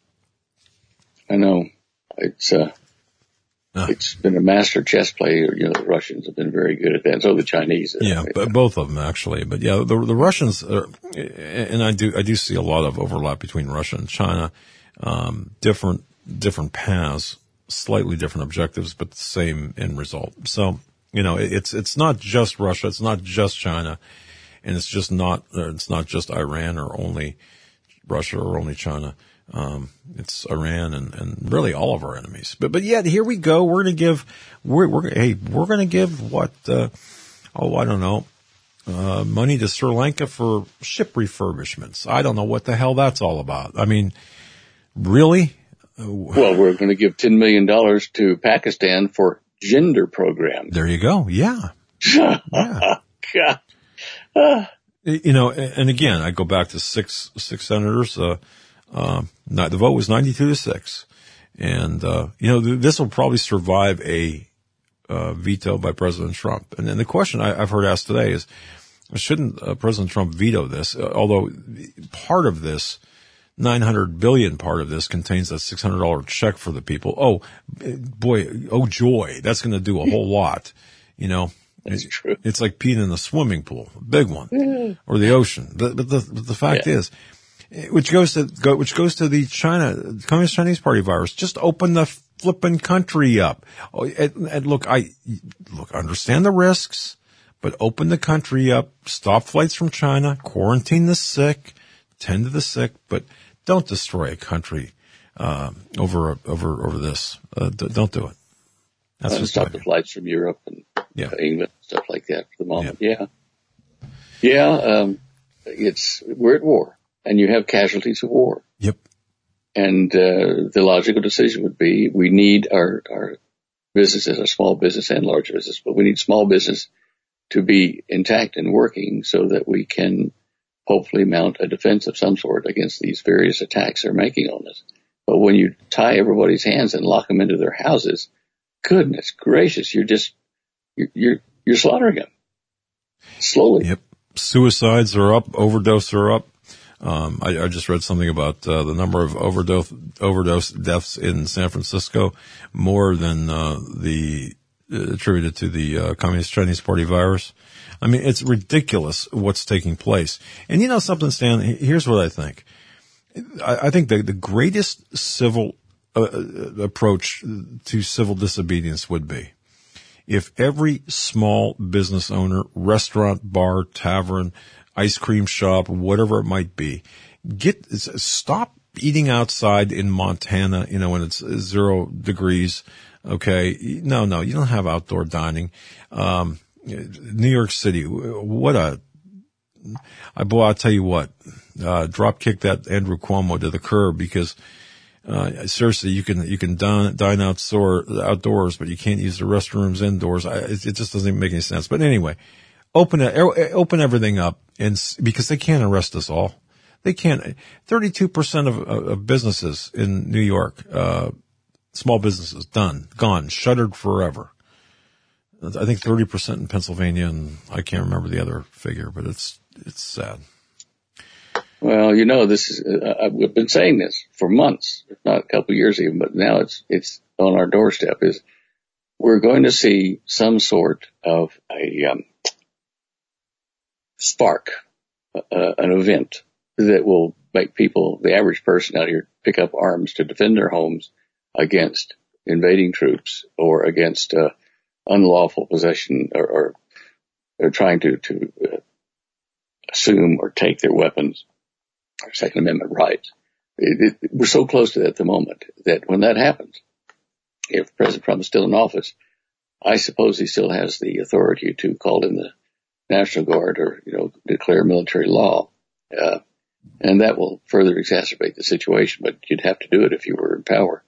I know. It's, uh, uh, it's been a master chess play. You know, the Russians have been very good at that. And so the Chinese. Yeah, but both of them actually. But yeah, the, the Russians are, and I do, I do see a lot of overlap between Russia and China. Um, different, different paths, slightly different objectives, but the same end result. So, you know, it's, it's not just Russia. It's not just China. And it's just not, it's not just Iran or only Russia or only China. Um, it's Iran and, and really all of our enemies. But, but yet here we go. We're going to give, we're, we're, hey, we're going to give what, uh, oh, I don't know, uh, money to Sri Lanka for ship refurbishments. I don't know what the hell that's all about. I mean, really? Well, we're going to give ten million dollars to Pakistan for gender program. There you go. Yeah. Yeah. God. Uh, you know, and again, I go back to six, six senators, uh, uh, not, the vote was ninety-two to six. And, uh, you know, th- this will probably survive a, uh, veto by President Trump. And then the question I, I've heard asked today is, shouldn't uh, President Trump veto this? Uh, although part of this, nine hundred billion part of this contains that six hundred dollars check for the people. Oh, boy. Oh, joy. That's going to do a whole lot. You know, That's true. It's like peeing in the swimming pool, a big one, yeah. Or the ocean. But, but the, but the fact yeah. is, which goes to, go, which goes to the China, Communist Chinese Party virus. Just open the flipping country up. Oh, and, and look, I, look, understand the risks, but open the country up, stop flights from China, quarantine the sick, tend to the sick, but don't destroy a country, uh, over, over, over this. Uh, d- don't do it. That's uh, just stop the flights from Europe and yeah. England, stuff like that for the moment. Yeah. Yeah. yeah um, it's, we're at war and you have casualties of war. Yep. And, uh, the logical decision would be we need our, our businesses, our small business and large business, but we need small business to be intact and working so that we can hopefully mount a defense of some sort against these various attacks they're making on us. But when you tie everybody's hands and lock them into their houses, goodness gracious, you're just, you're, you're, you're slaughtering them. Slowly. Yep. Suicides are up. Overdose are up. Um, I, I just read something about uh, the number of overdose overdose deaths in San Francisco, more than uh, the uh, attributed to the uh, Communist Chinese Party virus. I mean, it's ridiculous what's taking place. And you know something, Stan? Here's what I think. I, I think the, the greatest civil uh, approach to civil disobedience would be if every small business owner, restaurant, bar, tavern, ice cream shop, whatever it might be, get stop eating outside in Montana, you know, when it's zero degrees. Okay. No, no, you don't have outdoor dining. Um, New York City, what a, I, boy, I'll tell you what, uh, drop kick that Andrew Cuomo to the curb, because, uh, seriously, you can, you can dine, dine outdoor, outdoors, but you can't use the restrooms indoors. I, it, it just doesn't even make any sense. But anyway, open it, open everything up, and because they can't arrest us all. They can't. thirty-two percent of, of businesses in New York, uh, small businesses, done, gone, shuttered forever. I think thirty percent in Pennsylvania, and I can't remember the other figure, but it's, it's sad. Well, you know, this is, uh, I've been saying this for months, if not a couple of years even, but now it's, it's on our doorstep, is we're going to see some sort of a, um, spark, uh, an event that will make people, the average person out here, pick up arms to defend their homes against invading troops or against, uh, unlawful possession or, or, or trying to, to uh, assume or take their weapons or Second Amendment rights. It, it, we're so close to that at the moment that when that happens, if President Trump is still in office, I suppose he still has the authority to call in the National Guard or, you know, declare military law. Uh, and that will further exacerbate the situation, but you'd have to do it if you were in power.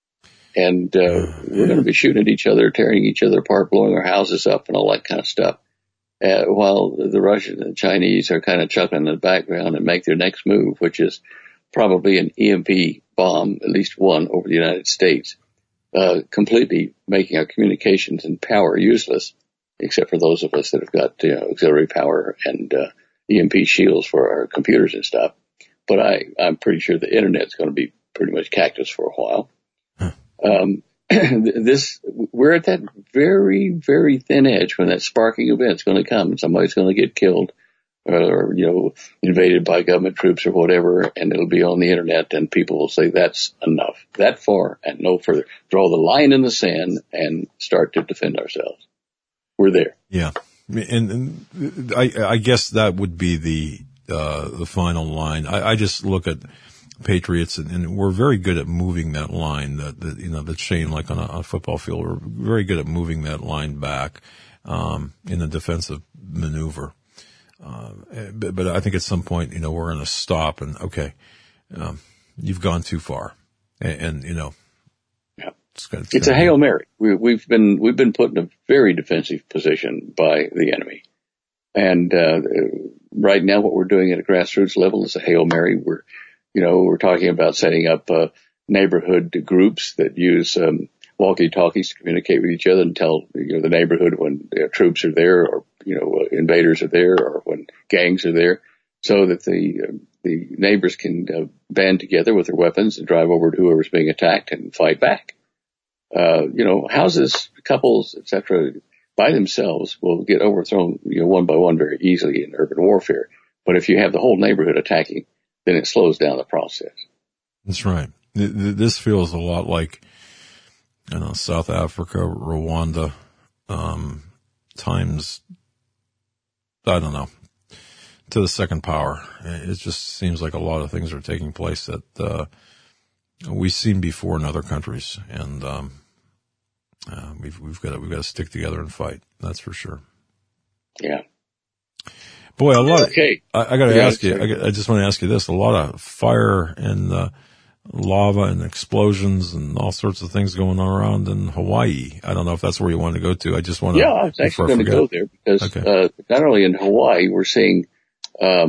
And, uh, we're going to be shooting at each other, tearing each other apart, blowing our houses up and all that kind of stuff. Uh, while the Russians and the Chinese are kind of chuckling in the background and make their next move, which is probably an E M P bomb, at least one over the United States, uh, completely making our communications and power useless, except for those of us that have got, you know, auxiliary power and, uh, E M P shields for our computers and stuff. But I, I'm pretty sure the internet's going to be pretty much cactus for a while. Huh. Um, this, we're at that very, very thin edge when that sparking event's going to come and somebody's going to get killed or, you know, invaded by government troops or whatever, and it'll be on the internet and people will say that's enough, that far and no further. Draw the line in the sand and start to defend ourselves. We're there. Yeah. And, and I, I guess that would be the, uh, the final line. I, I just look at Patriots, and, and we're very good at moving that line, that, that you know, the chain, like on a, on a football field. We're very good at moving that line back, um, in the defensive maneuver. Um, but, but I think at some point, you know, we're going to stop and, okay, um, you've gone too far. And, and you know, yeah. it's, it's, it's a Hail Mary. We, we've been, we've been put in a very defensive position by the enemy. And, uh, right now what we're doing at a grassroots level is a Hail Mary. We're, You know, we're talking about setting up uh, neighborhood groups that use um, walkie-talkies to communicate with each other and tell, you know, the neighborhood when uh, troops are there or, you know, uh, invaders are there or when gangs are there, so that the uh, the neighbors can uh, band together with their weapons and drive over to whoever's being attacked and fight back. Uh, you know, houses, couples, et cetera, by themselves will get overthrown, you know, one by one very easily in urban warfare. But if you have the whole neighborhood attacking, then it slows down the process. That's right. This feels a lot like, you know, South Africa, Rwanda, um, times, I don't know, to the second power. It just seems like a lot of things are taking place that, uh, we've seen before in other countries. And, um, uh, we've, we've got to, we've got to stick together and fight. That's for sure. Yeah. Boy, a lot. Okay. Of, I, I got to yeah, ask you. I, I just want to ask you this: a lot of fire and uh, lava and explosions and all sorts of things going on around in Hawaii. I don't know if that's where you want to go to. I just want to. Yeah, I was actually going to go there because okay. uh, not only in Hawaii we're seeing um,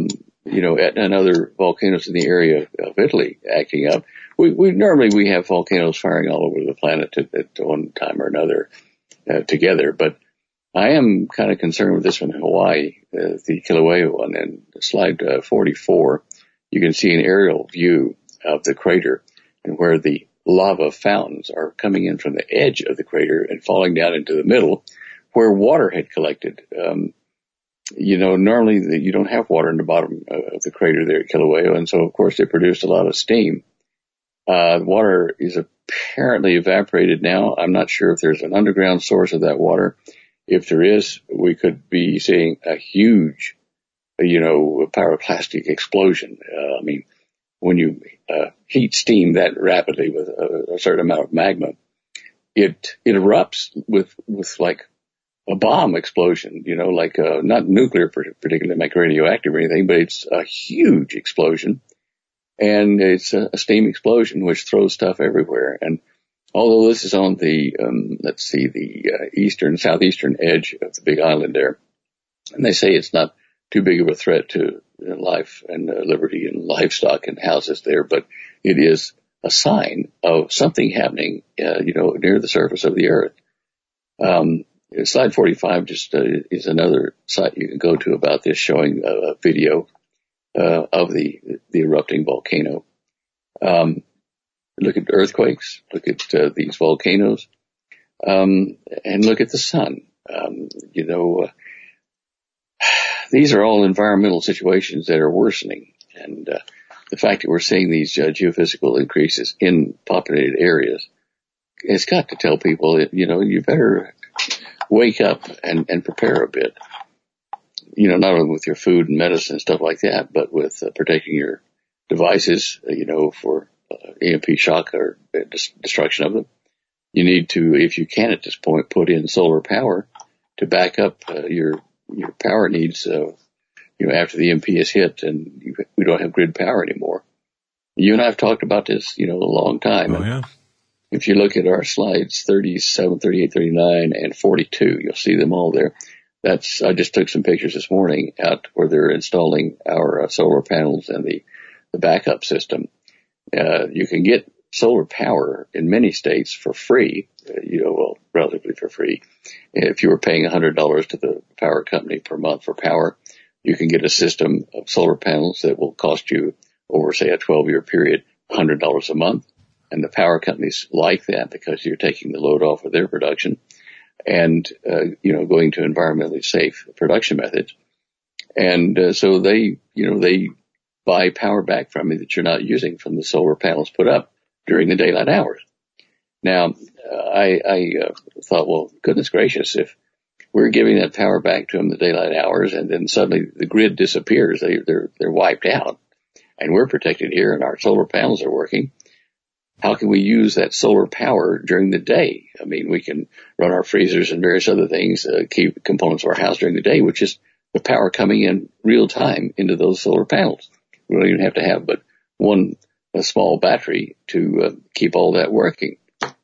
you know, and other volcanoes in the area of Italy acting up. We, we normally we have volcanoes firing all over the planet at, at one time or another uh, together, but I am kind of concerned with this one in Hawaii, uh, the Kilauea one. And slide uh, forty-four, you can see an aerial view of the crater and where the lava fountains are coming in from the edge of the crater and falling down into the middle where water had collected. Um, you know, normally the, you don't have water in the bottom of the crater there at Kilauea, and so of course it produced a lot of steam. Uh, water is apparently evaporated now. I'm not sure if there's an underground source of that water. If there is, we could be seeing a huge, you know, pyroclastic explosion. Uh, I mean, when you uh, heat steam that rapidly with a, a certain amount of magma, it it erupts with with like a bomb explosion. You know, like uh, not nuclear particularly, make radioactive or anything, but it's a huge explosion. And it's a, a steam explosion which throws stuff everywhere. And although this is on the, um, let's see, the uh, eastern, southeastern edge of the big island there, and they say it's not too big of a threat to uh, life and uh, liberty and livestock and houses there, but it is a sign of something happening, uh, you know, near the surface of the earth. Um, slide forty-five just uh, is another site you can go to about this, showing a video Uh, of the, the erupting volcano. Um, look at earthquakes, look at uh, these volcanoes, um, and look at the sun. Um, you know, uh, these are all environmental situations that are worsening. And uh, the fact that we're seeing these uh, geophysical increases in populated areas, it's got to tell people that, you know, you better wake up and, and prepare a bit. You know, not only with your food and medicine and stuff like that, but with uh, protecting your devices, uh, you know, for uh, E M P shock or uh, dis- destruction of them. You need to, if you can at this point, put in solar power to back up uh, your your power needs, uh, you know, after the E M P is hit and you, we don't have grid power anymore. You and I have talked about this, you know, a long time. Oh, yeah. If you look at our slides thirty-seven, thirty-eight, thirty-nine, and forty-two, you'll see them all there. That's, I just took some pictures this morning out where they're installing our uh, solar panels and the, the backup system. Uh, you can get solar power in many states for free, uh, you know, well, relatively for free. If you were paying one hundred dollars to the power company per month for power, you can get a system of solar panels that will cost you over, say, a twelve year period, one hundred dollars a month. And the power companies like that because you're taking the load off of their production. And, uh, you know, going to environmentally safe production methods. And, uh, so they, you know, they buy power back from you that you're not using from the solar panels put up during the daylight hours. Now, uh, I, I, uh, thought, well, goodness gracious, if we're giving that power back to them the daylight hours and then suddenly the grid disappears, they, they're, they're wiped out and we're protected here and our solar panels are working. How can we use that solar power during the day? I mean, we can run our freezers and various other things, uh, keep components of our house during the day, which is the power coming in real time into those solar panels. We don't even have to have but one a small battery to uh, keep all that working.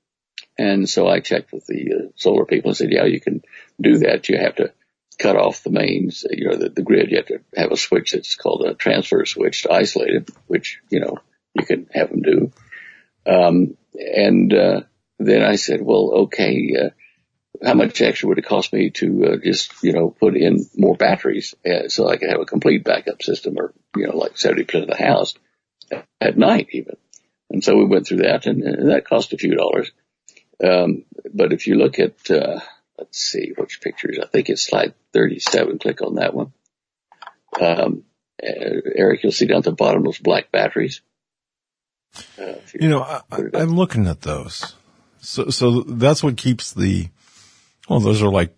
And so I checked with the uh, solar people and said, yeah, you can do that. You have to cut off the mains, you know, the, the grid. You have to have a switch that's called a transfer switch to isolate it, which, you know, you can have them do. Um, and, uh, then I said, well, okay, uh, how much extra would it cost me to, uh, just, you know, put in more batteries uh, so I could have a complete backup system or, you know, like seventy percent of the house at, at night even. And so we went through that and, and that cost a few dollars. Um, but if you look at, uh, let's see which pictures, I think it's slide thirty-seven. Click on that one. Um, uh, Eric, you'll see down at the bottom those black batteries. Uh, you, you know, I, I'm looking at those. So, so that's what keeps the, well, those are like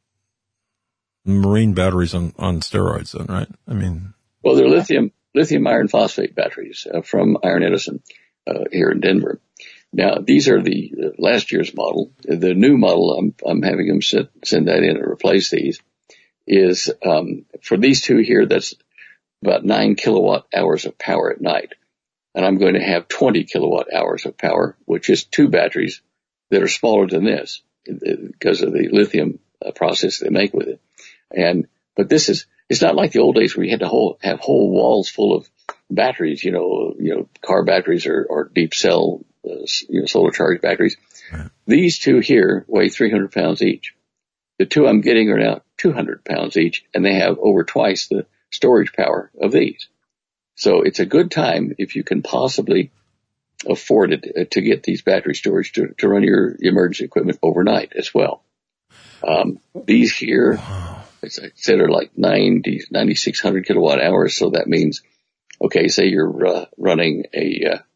marine batteries on, on steroids then, right? I mean. Well, they're lithium, lithium iron phosphate batteries uh, from Iron Edison, uh, here in Denver. Now, these are the uh, last year's model. The new model, I'm, I'm having them sit, send that in and replace these is, um, for these two here, that's about nine kilowatt hours of power at night. And I'm going to have twenty kilowatt hours of power, which is two batteries that are smaller than this because of the lithium process they make with it. And, but this is, it's not like the old days where you had to whole, have whole walls full of batteries, you know, you know, car batteries or, or deep cell, uh, you know, solar charged batteries. Right. These two here weigh three hundred pounds each. The two I'm getting are now two hundred pounds each, and they have over twice the storage power of these. So it's a good time if you can possibly afford it uh, to get these battery storage to, to run your emergency equipment overnight as well. Um, these here, as I said, are like ninety, ninety-six hundred kilowatt hours. So that means, okay, say you're uh, running a, uh,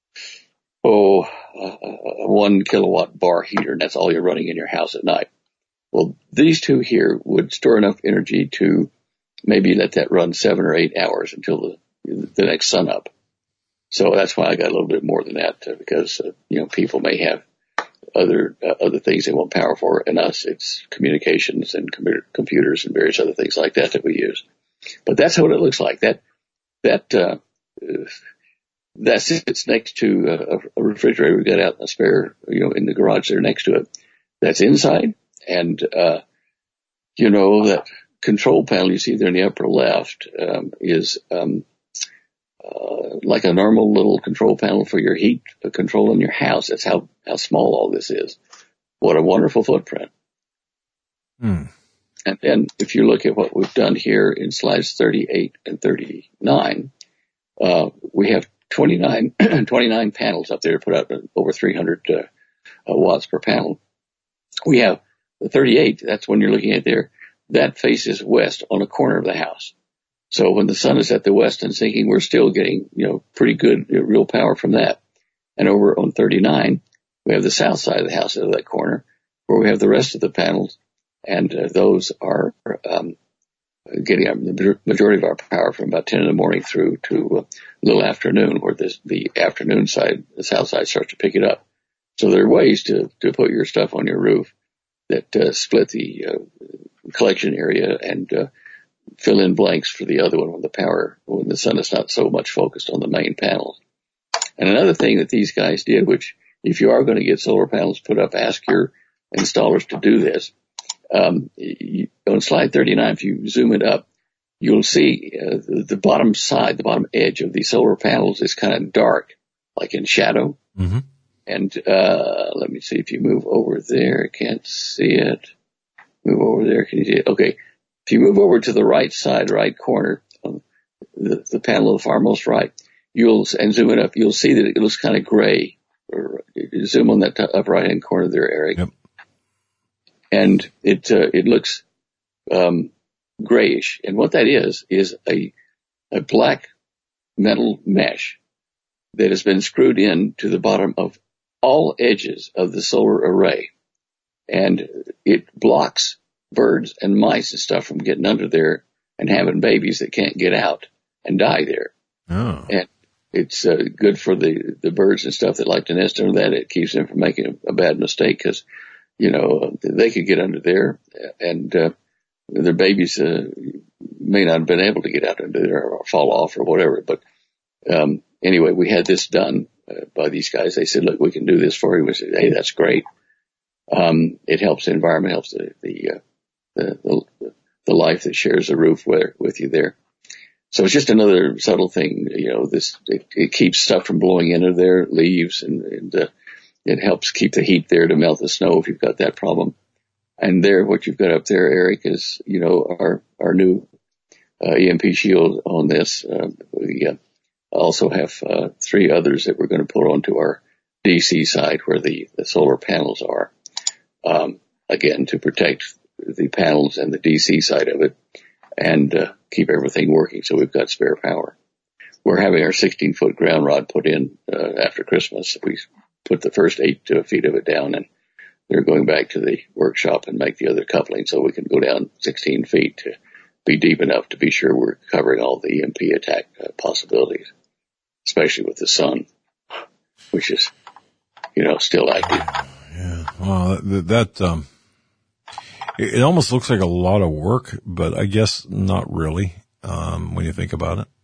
oh, uh, a one kilowatt bar heater, and that's all you're running in your house at night. Well, these two here would store enough energy to maybe let that run seven or eight hours until the, the next sun up. So that's why I got a little bit more than that, uh, because, uh, you know, people may have other, uh, other things they want power for. And us, it's communications and com- computers and various other things like that that we use. But that's what it looks like. That, that, uh, that sits next to a, a refrigerator we got out in a spare, you know, in the garage there next to it. That's inside. And, uh, you know, that control panel you see there in the upper left, um, is, um, uh, like a normal little control panel for your heat control in your house. That's how, how small all this is. What a wonderful footprint. Hmm. And then if you look at what we've done here in slides thirty-eight and thirty-nine, uh, we have twenty-nine, twenty-nine panels up there to put out over three hundred uh, uh, watts per panel. We have the thirty-eight, that's when you're looking at there, that faces west on a corner of the house. So when the sun is at the west and sinking, we're still getting, you know, pretty good uh, real power from that. And over on thirty-nine, we have the south side of the house out of that corner where we have the rest of the panels. And uh, those are um, getting uh, the majority of our power from about ten in the morning through to uh, a little afternoon, where this, the afternoon side, the south side, starts to pick it up. So there are ways to, to put your stuff on your roof that uh, split the uh, collection area and uh, fill in blanks for the other one when the power, when the sun is not so much focused on the main panels. And another thing that these guys did, which if you are going to get solar panels put up, ask your installers to do this. Um, you, on slide thirty-nine, if you zoom it up, you'll see uh, the, the bottom side, the bottom edge of the solar panels is kind of dark, like in shadow. Mm-hmm. And uh let me see if you move over there. I can't see it. Move over there. Can you see it? Okay. If you move over to the right side, right corner, um, the, the panel on the far most right, you'll, and zoom it up, you'll see that it looks kind of gray. Or, zoom on that upper right hand corner there, Eric. Yep. And it, uh, it looks, um, grayish. And what that is, is a, a black metal mesh that has been screwed in to the bottom of all edges of the solar array. And it blocks birds and mice and stuff from getting under there and having babies that can't get out and die there. Oh. And it's uh, good for the, the birds and stuff that like to nest under that. It keeps them from making a, a bad mistake because, you know, they could get under there and uh, their babies uh, may not have been able to get out under there or fall off or whatever. But um, anyway, we had this done uh, by these guys. They said, look, we can do this for you. We said, hey, that's great. Um, it helps the environment, helps the, the, uh, the, the, the life that shares the roof with, with you there. So it's just another subtle thing, you know, this, it, it keeps stuff from blowing into there, leaves, and, and uh, it helps keep the heat there to melt the snow if you've got that problem. And there, what you've got up there, Eric, is, you know, our, our new, uh, E M P shield on this. Uh, we uh, also have, uh, three others that we're going to put onto our D C side where the, the solar panels are. Um, again, to protect the panels and the D C side of it and, uh, keep everything working so we've got spare power. We're having our sixteen foot ground rod put in, uh, after Christmas. We put the first eight uh, feet of it down and they're going back to the workshop and make the other coupling so we can go down sixteen feet to be deep enough to be sure we're covering all the E M P attack uh, possibilities, especially with the sun, which is, you know, still active. Yeah. Well, that, that um, it, it almost looks like a lot of work, but I guess not really, um, when you think about it.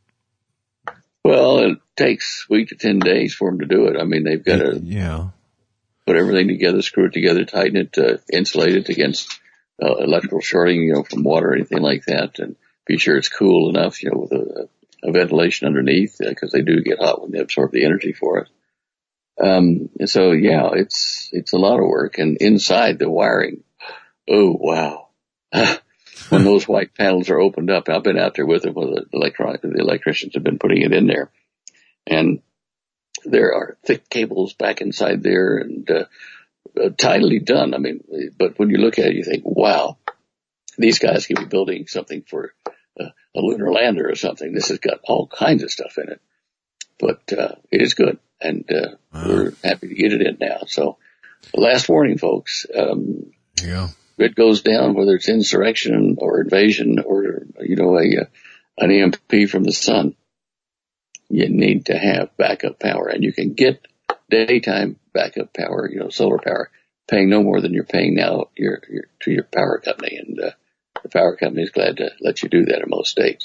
Well, it takes a week to ten days for them to do it. I mean, they've got to yeah. put everything together, screw it together, tighten it, uh, insulate it against uh, electrical shorting, you know, from water or anything like that, and be sure it's cool enough, you know, with a, a ventilation underneath, because uh, they do get hot when they absorb the energy for it. Um, and so, yeah, it's, it's a lot of work. And inside the wiring, oh, wow. When those white panels are opened up, I've been out there with them, with the electronic, the electricians have been putting it in there. And there are thick cables back inside there and, uh, uh tidily done. I mean, but when you look at it, you think, wow, these guys could be building something for uh, a lunar lander or something. This has got all kinds of stuff in it, but, uh, it is good. And, uh, wow. We're happy to get it in now. So last warning, folks, um, yeah. It goes down, whether it's insurrection or invasion or, you know, a, an E M P from the sun, you need to have backup power. And you can get daytime backup power, you know, solar power, paying no more than you're paying now your, your, to your power company. And uh, the power company is glad to let you do that in most states.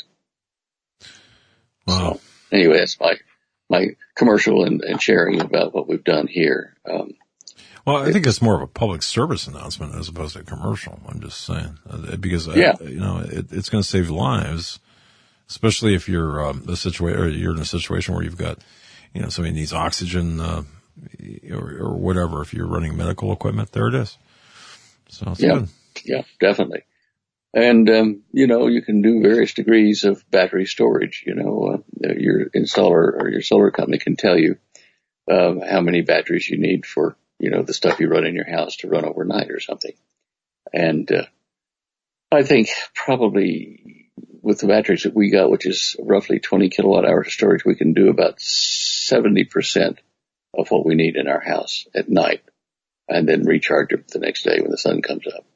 Wow. So, anyway, that's my, my commercial and, and sharing about what we've done here. Um, Well, I think it's more of a public service announcement as opposed to a commercial. I'm just saying, because yeah. I, you know it, it's going to save lives, especially if you're um, the situation or you're in a situation where you've got, you know, somebody needs oxygen uh, or, or whatever. If you're running medical equipment, there it is. So it's yeah, good. yeah, definitely. And um, you know, you can do various degrees of battery storage. You know, uh, your installer or your solar company can tell you uh, how many batteries you need for, you know, the stuff you run in your house to run overnight or something. And, uh, I think probably with the batteries that we got, which is roughly twenty kilowatt hours of storage, we can do about seventy percent of what we need in our house at night and then recharge it the next day when the sun comes up.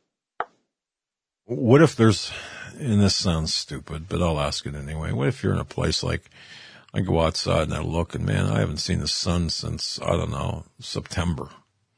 What if there's, and this sounds stupid, but I'll ask it anyway. What if you're in a place like, I go outside and I look and man, I haven't seen the sun since, I don't know, September.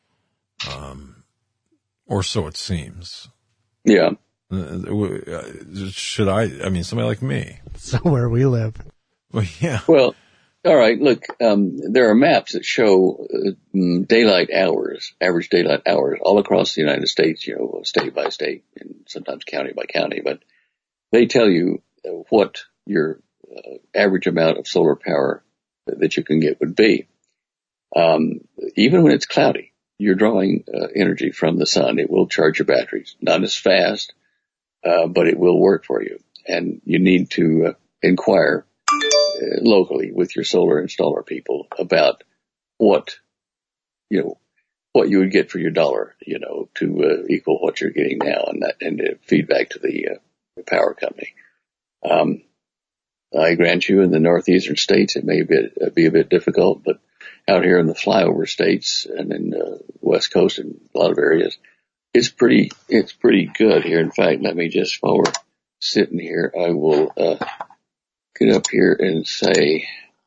Um, or so it seems. Yeah. Uh, should I, I mean, somebody like me. So where we live. Well, yeah. Well, all right. Look, um, there are maps that show uh, daylight hours, average daylight hours all across the United States, you know, state by state and sometimes county by county, but they tell you what your uh, average amount of solar power that you can get would be. Um, even when it's cloudy, you're drawing uh, energy from the sun. It will charge your batteries, not as fast, uh, but it will work for you. And you need to uh, inquire uh, locally with your solar installer people about what, you know, what you would get for your dollar, you know, to uh, equal what you're getting now, and that, and uh, feedback to the, uh, the power company. Um, I grant you in the northeastern states, it may be, uh, be a bit difficult, but out here in the flyover states and in the uh, West Coast and a lot of areas, it's pretty, it's pretty good here. In fact, let me just, while we're sitting here, I will, uh, get up here and say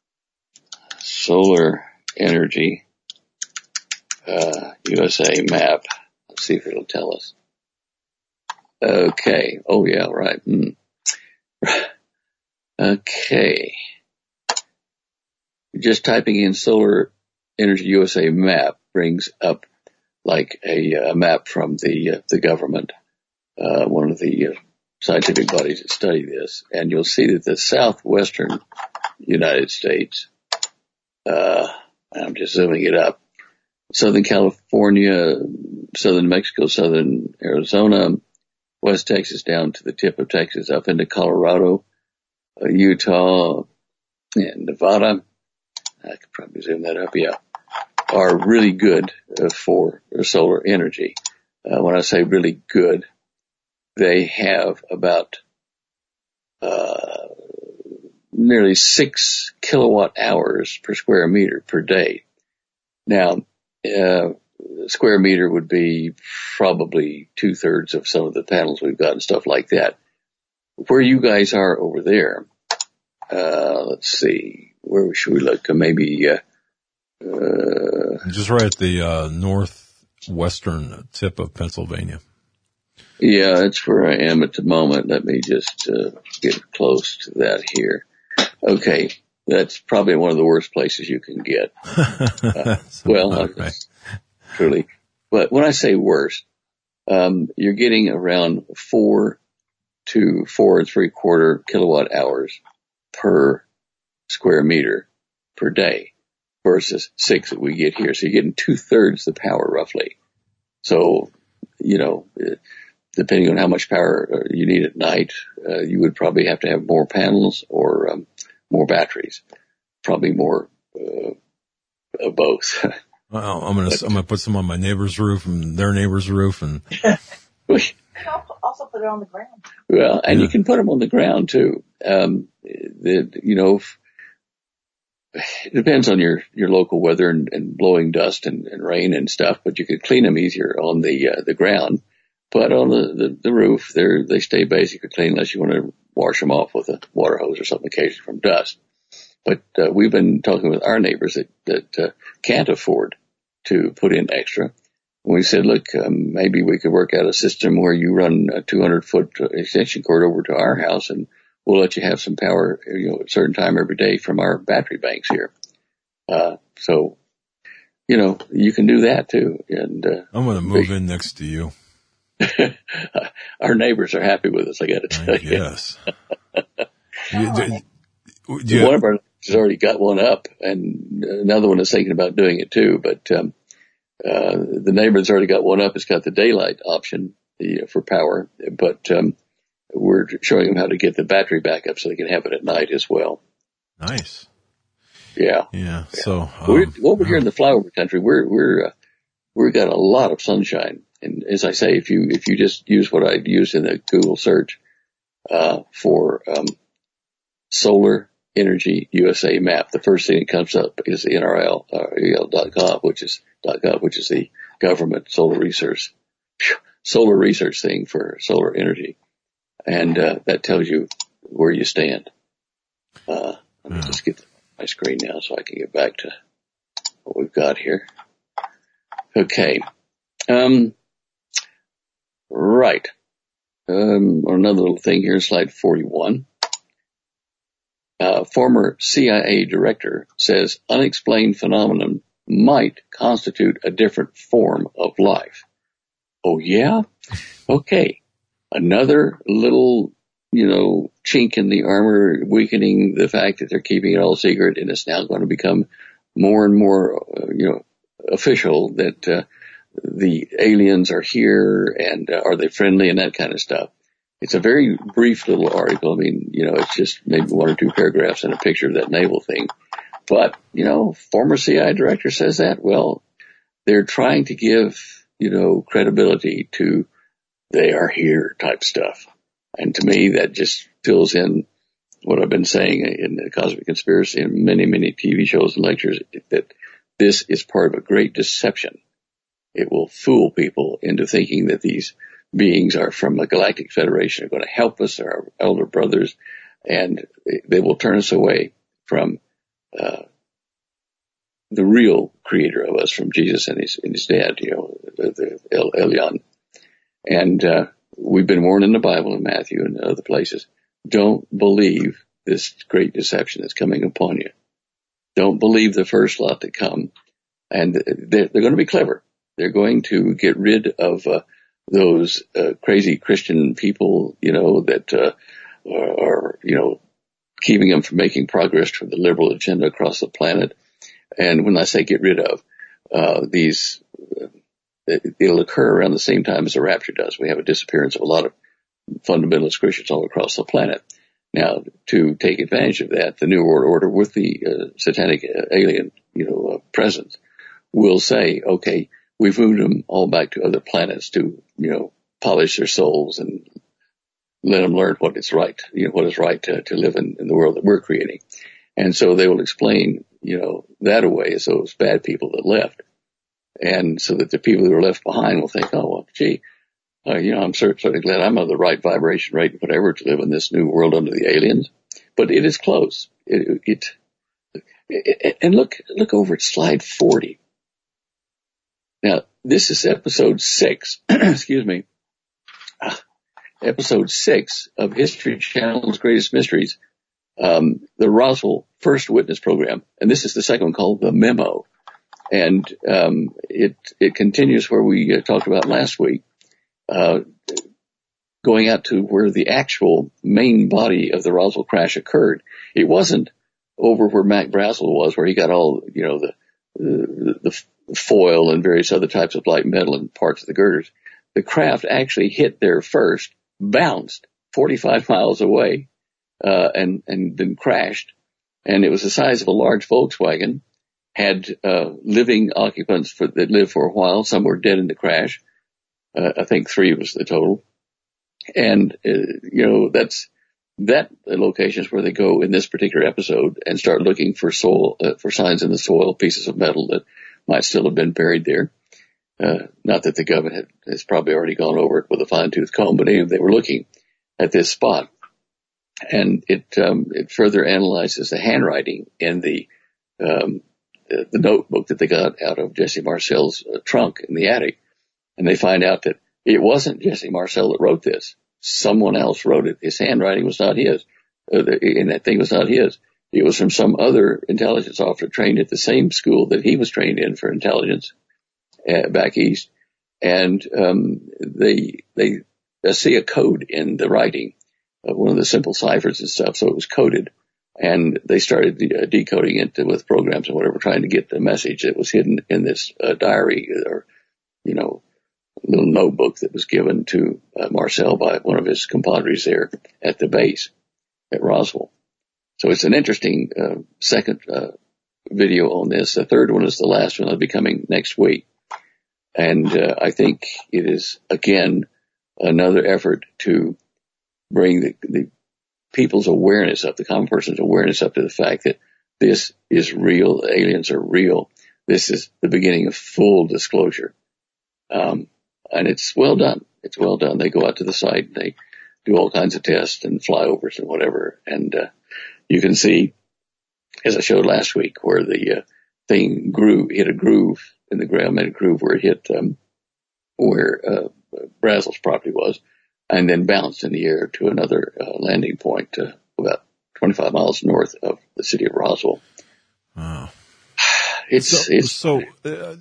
solar energy, uh, U S A map. Let's see if it'll tell us. Okay. Oh yeah, right. Mm. Okay. Just typing in solar energy U S A map brings up like a, a map from the uh, the government, uh, one of the uh, scientific bodies that study this, and you'll see that the southwestern United States, uh, I'm just zooming it up, Southern California, Southern Mexico, Southern Arizona, West Texas down to the tip of Texas, up into Colorado, uh, Utah, and Nevada. I could probably zoom that up, yeah, are really good uh, for solar energy. Uh, when I say really good, they have about uh nearly six kilowatt hours per square meter per day. Now, uh square meter would be probably two thirds of some of the panels we've got and stuff like that. Where you guys are over there, uh let's see. Where should we look? Uh, maybe, uh, uh, just right at the, uh, northwestern tip of Pennsylvania. Yeah, that's where I am at the moment. Let me just, uh, get close to that here. Okay. That's probably one of the worst places you can get. Uh, well, right. Truly. But when I say worst, um, you're getting around four to four and three quarter kilowatt hours per square meter per day versus six that we get here. So you're getting two thirds the power roughly. So, you know, depending on how much power you need at night, uh, you would probably have to have more panels or um, more batteries, probably more uh, of both. Well, I'm gonna but, I'm gonna put some on my neighbor's roof and their neighbor's roof, and also put it on the ground. Well, and yeah. you can put them on the ground too. Um, the, you know, it depends on your, your local weather and, and blowing dust and, and rain and stuff, but you could clean them easier on the, uh, the ground. But on the, the, the roof, they're, they stay basically clean unless you want to wash them off with a water hose or something occasionally from dust. But, uh, we've been talking with our neighbors that, that, uh, can't afford to put in extra. And we said, look, um, maybe we could work out a system where you run a two hundred foot extension cord over to our house and we'll let you have some power, you know, at a certain time every day from our battery banks here. Uh, so, you know, you can do that too. And, uh, I'm going to move they, in next to you. Our neighbors are happy with us, I got to tell you. Yes. you, do, do one you, of our neighbors has already got one up and another one is thinking about doing it too. But, um, uh, the neighbor that's already got one up has got the daylight option you know, for power, but, um, we're showing them how to get the battery back up so they can have it at night as well. Nice. Yeah. Yeah. yeah. So, um, we're, over here in the flyover country, we're, we're, uh, we've got a lot of sunshine. And as I say, if you, if you just use what I used in the Google search, uh, for, um, solar energy U S A map, the first thing that comes up is the N R L, uh, E L dot gov, which is, .gov, which is the government solar research, solar research thing for solar energy. And, uh, that tells you where you stand. Uh, let me yeah. just get my screen now so I can get back to what we've got here. Okay. Um, right. Um, another little thing here, slide forty-one. Uh, former C I A director says unexplained phenomenon might constitute a different form of life. Oh yeah? Okay. Another little, you know, chink in the armor, weakening the fact that they're keeping it all secret, and it's now going to become more and more, uh, you know, official that uh, the aliens are here and uh, are they friendly and that kind of stuff. It's a very brief little article. I mean, you know, it's just maybe one or two paragraphs and a picture of that naval thing. But, you know, former C I A director says that. Well, they're trying to give, you know, credibility to they are here type stuff. And to me, that just fills in what I've been saying in the Cosmic Conspiracy and many, many T V shows and lectures, that this is part of a great deception. It will fool people into thinking that these beings are from the Galactic Federation, are going to help us, are our elder brothers, and they will turn us away from uh, the real creator of us, from Jesus and his, and his dad, you know, the, the El Elyon. And uh, we've been warned in the Bible, in Matthew and other places, don't believe this great deception that's coming upon you. Don't believe the first lot that come. And they're, they're going to be clever. They're going to get rid of uh, those uh, crazy Christian people, you know, that uh, are, are, you know, keeping them from making progress toward the liberal agenda across the planet. And when I say get rid of, uh, these... Uh, it'll occur around the same time as the rapture does. We have a disappearance of a lot of fundamentalist Christians all across the planet. Now, to take advantage of that, the New World Order with the uh, satanic uh, alien, you know, uh, presence will say, okay, we've moved them all back to other planets to, you know, polish their souls and let them learn what is right, you know, what is right to, to live in, in the world that we're creating. And so they will explain, you know, that away as those bad people that left. And so that the people who are left behind will think, oh, well, gee, uh, you know, I'm certainly glad I'm on the right vibration rate and whatever to live in this new world under the aliens. But it is close. It, it, it and look, look over at slide forty. Now, this is episode six, excuse me, uh, episode six of History Channel's Greatest Mysteries, um, the Roswell First Witness Program. And this is the second one called The Memo. And um, it it continues where we uh, talked about last week. Uh, going out to where the actual main body of the Roswell crash occurred. It wasn't over where Mac Brazel was, where he got all, you know, the, the, the foil and various other types of light metal and parts of the girders. The craft actually hit there first, bounced forty-five miles away, uh, and, and then crashed. And it was the size of a large Volkswagen, had, uh, living occupants for, that lived for a while. Some were dead in the crash. Uh, I think three was the total. And, uh, you know, that's, that location is where they go in this particular episode and start looking for soil, uh, for signs in the soil, pieces of metal that might still have been buried there. Uh, not that the government had, has probably already gone over it with a fine tooth comb, but anyway, they were looking at this spot. And it, um, it further analyzes the handwriting in the, um, the, the notebook that they got out of Jesse Marcel's uh, trunk in the attic. And they find out that it wasn't Jesse Marcel that wrote this. Someone else wrote it. His handwriting was not his. Uh, the, and that thing was not his. It was from some other intelligence officer trained at the same school that he was trained in for intelligence uh, back east. And, um, they, they uh, see a code in the writing of one of the simple ciphers and stuff. So it was coded, and they started de- uh, decoding it with programs and whatever, trying to get the message that was hidden in this uh, diary or, you know, little notebook that was given to uh, Marcel by one of his compadres there at the base at Roswell. So it's an interesting uh, second uh, video on this. The third one is the last one that'll be coming next week. And uh, I think it is, again, another effort to bring the, the people's awareness up, the common person's awareness up to the fact that this is real. Aliens are real. This is the beginning of full disclosure. Um, and it's well done. It's well done. They go out to the site and they do all kinds of tests and flyovers and whatever. And, uh, you can see, as I showed last week, where the, uh, thing grew, hit a groove in the ground, made a groove where it hit, um, where, uh, Brazel's property was, and then bounced in the air to another, uh, landing point, uh, about twenty-five miles north of the city of Roswell. Wow. It's, so, it's, so, uh,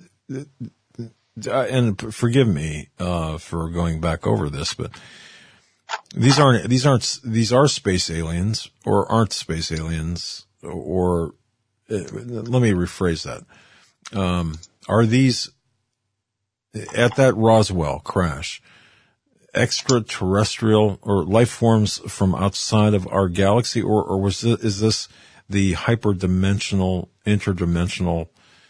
and forgive me, uh, for going back over this, but these aren't, these aren't, these are space aliens or aren't space aliens or, uh, let me rephrase that. Um, are these, at that Roswell crash, extraterrestrial or life forms from outside of our galaxy, or, or was this, is this the hyperdimensional, interdimensional,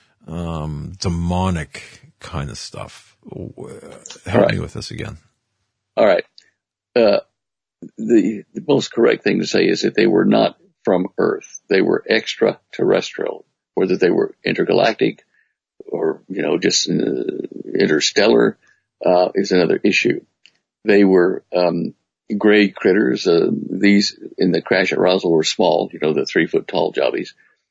um, demonic kind of stuff? Help right. me with this again. All right. Uh, the, the most correct thing to say is that they were not from Earth. They were extraterrestrial. Whether they were intergalactic or, you know, just uh, interstellar, uh, is another issue. They were, um, gray critters. Uh, these in the crash at Roswell were small, you know, the three foot tall jobbies.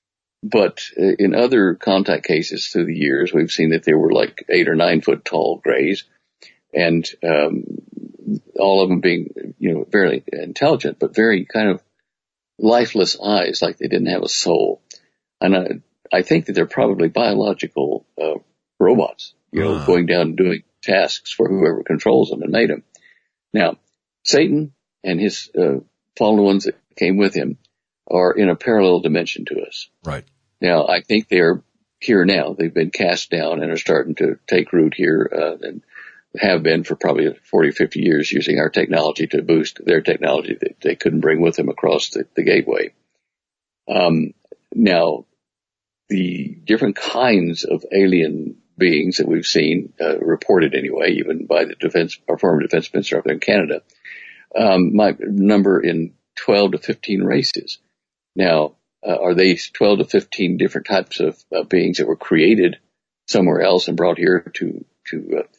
But uh, in other contact cases through the years, we've seen that they were like eight or nine foot tall grays, and, um, all of them being, you know, very intelligent, but very kind of lifeless eyes, like they didn't have a soul. And I, I think that they're probably biological, uh, robots, you know, uh. going down and doing tasks for whoever controls them and made them. Now, Satan and his, uh, fallen ones that came with him are in a parallel dimension to us. Right. Now, I think they're here now. They've been cast down and are starting to take root here, uh, and have been for probably forty, fifty years, using our technology to boost their technology that they couldn't bring with them across the, the gateway. Um, now, the different kinds of alien beings that we've seen, uh, reported anyway, even by the defense, our former defense minister up there in Canada, um, might number in twelve to fifteen races. Now, uh, are they twelve to fifteen different types of uh, beings that were created somewhere else and brought here to, to, uh,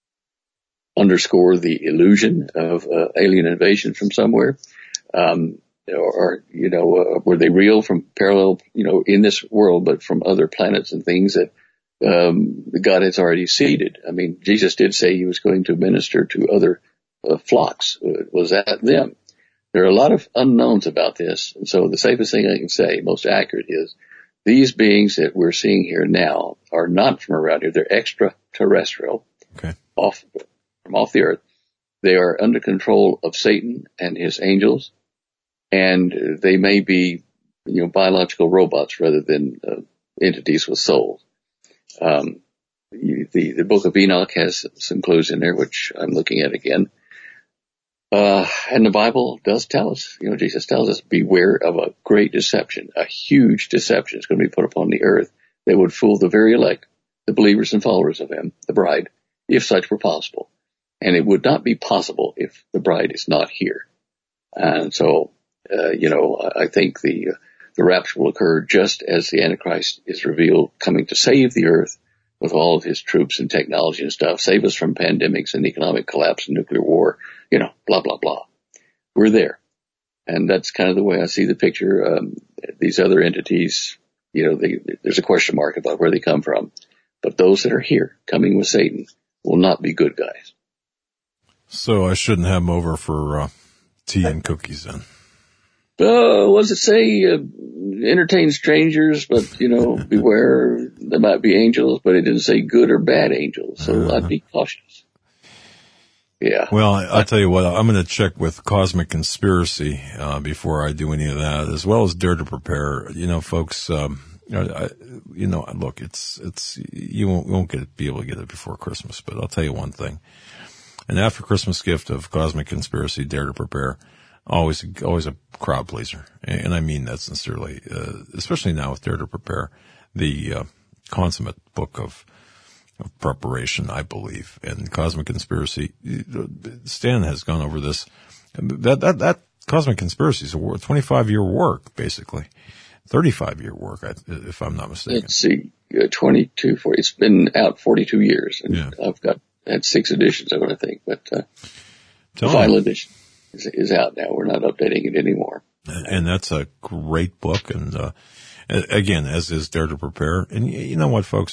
underscore the illusion of uh, alien invasion from somewhere? Um, or, or, you know, uh, were they real from parallel, you know, in this world, but from other planets and things that, um, God has already seeded? I mean, Jesus did say he was going to minister to other uh, flocks. Uh, was that them? There are a lot of unknowns about this. And so the safest thing I can say, most accurate, is these beings that we're seeing here now are not from around here. They're extraterrestrial. Okay. Off, from off the earth. they are under control of Satan and his angels, and they may be, you know, biological robots rather than uh, entities with souls. Um, the, the book of Enoch has some clues in there, which I'm looking at again. Uh, and the Bible does tell us, you know, Jesus tells us, beware of a great deception, a huge deception is going to be put upon the earth that would fool the very elect, the believers and followers of him, the bride, if such were possible. And it would not be possible if the bride is not here. And so, uh, you know, I think the, uh, the rapture will occur just as the Antichrist is revealed, coming to save the earth with all of his troops and technology and stuff, save us from pandemics and economic collapse and nuclear war, you know, blah, blah, blah. We're there. And that's kind of the way I see the picture. Um, these other entities, you know, they, there's a question mark about where they come from. But those that are here, coming with Satan, will not be good guys. So I shouldn't have them over for uh, tea and cookies then. Uh, what does it say? Uh, entertain strangers, but, you know, beware. There might be angels, but it didn't say good or bad angels. So uh-huh. I'd be cautious. Yeah. Well, I, I'll tell you what, I'm going to check with Cosmic Conspiracy uh, before I do any of that, as well as Dare to Prepare. You know, folks, um, I, you know, look, it's, it's, you won't, won't get it, be able to get it before Christmas, but I'll tell you one thing. An after Christmas gift of Cosmic Conspiracy, Dare to Prepare, always, always a crowd pleaser. And I mean that sincerely, uh, especially now with Dare to Prepare, the, uh, consummate book of, of preparation, I believe. And Cosmic Conspiracy, Stan has gone over this. That, that, that Cosmic Conspiracy is a twenty-five year work, basically. thirty-five year work, if I'm not mistaken. Let's see, uh, twenty-two, forty, it's been out forty-two years, and yeah. I've got, had six editions of it, I think, but, uh, the final edition is, is out now. We're not updating it anymore. And that's a great book. And, uh, again, as is Dare to Prepare. And you know what, folks?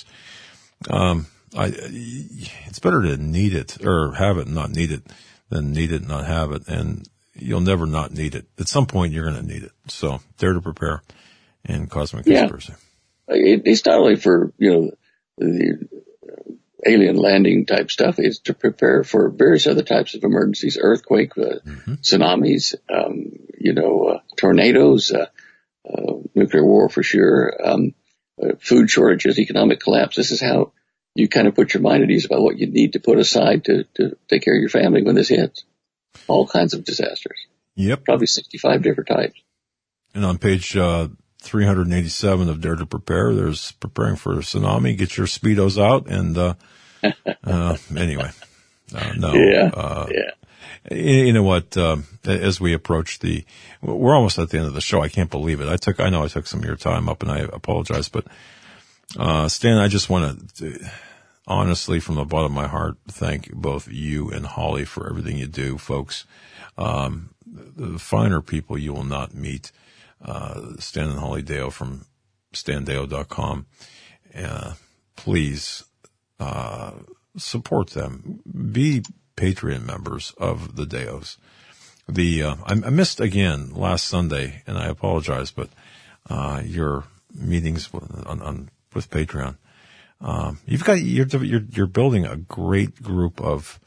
Um, I, it's better to need it or have it and not need it than need it and not have it. And you'll never not need it. At some point, you're going to need it. So Dare to Prepare and Cosmic Conspiracy. Yeah. It, it's not only for, you know, the alien landing type stuff. It's to prepare for various other types of emergencies, earthquake, uh, mm-hmm. tsunamis, um, you know, uh, tornadoes, uh, uh, nuclear war for sure, um, uh, food shortages, economic collapse. This is how you kind of put your mind at ease about what you need to put aside to, to take care of your family when this hits. All kinds of disasters. Yep. Probably sixty-five different types. And on page, uh, three hundred eighty-seven of Dare to Prepare, there's preparing for a tsunami. Get your Speedos out. And, uh, uh, anyway, uh, no, yeah, uh, yeah. You know what, uh, as we approach the, we're almost at the end of the show. I can't believe it. I took, I know I took some of your time up and I apologize, but, uh, Stan, I just want to, honestly, from the bottom of my heart, thank both you and Holly for everything you do, folks. Um, the finer people you will not meet. Uh, Stan and Holly Deo from stan deo dot com. Uh, please, uh, support them. Be Patreon members of the Deos. The, uh, I, I missed again last Sunday and I apologize, but, uh, your meetings on, on with Patreon. Um, you've got, you're, you're, you're building a great group of,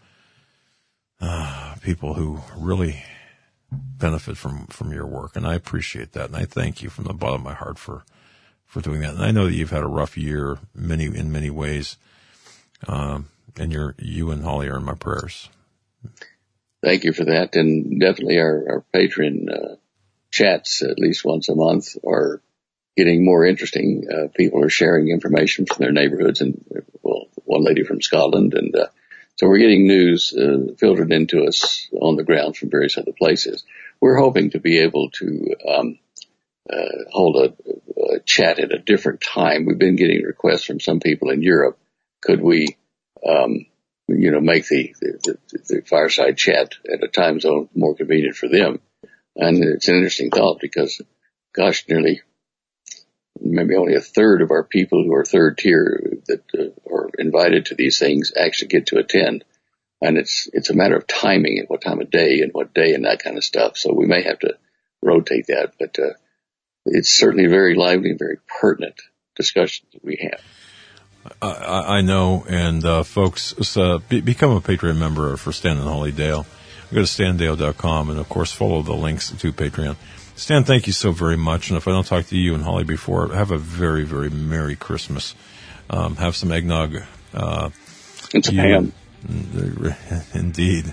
uh, people who really benefit from, from your work. And I appreciate that. And I thank you from the bottom of my heart for, for doing that. And I know that you've had a rough year many, in many ways. Um, and you're, you and Holly are in my prayers. Thank you for that. And definitely our, our Patreon, uh, chats at least once a month are getting more interesting. Uh, people are sharing information from their neighborhoods, and well, one lady from Scotland, and uh, so we're getting news uh, filtered into us on the ground from various other places. We're hoping to be able to um, uh, hold a, a chat at a different time. We've been getting requests from some people in Europe. Could we, um, you know, make the, the, the fireside chat at a time zone more convenient for them? And it's an interesting thought because, gosh, nearly maybe only a third of our people who are third tier that uh, are invited to these things actually get to attend. And it's, it's a matter of timing and what time of day and what day and that kind of stuff. So we may have to rotate that, but, uh, it's certainly a very lively and very pertinent discussion that we have. I, I know, and uh, folks, uh, be, become a Patreon member for Stan and Holly Dale. Go to stan dale dot com, and of course follow the links to Patreon. Stan, thank you so very much, and if I don't talk to you and Holly before, have a very, very Merry Christmas. Um, have some eggnog. Uh, it's a ham. Indeed.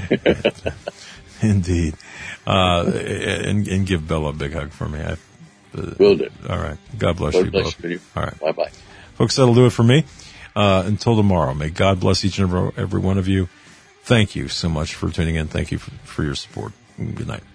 Indeed. Uh, and, and give Bella a big hug for me. I, uh, Will do. All right. God bless God you bless both. You. All right. Bye-bye. Folks, that'll do it for me. Uh, until tomorrow, may God bless each and every, every one of you. Thank you so much for tuning in. Thank you for, for your support. Good night.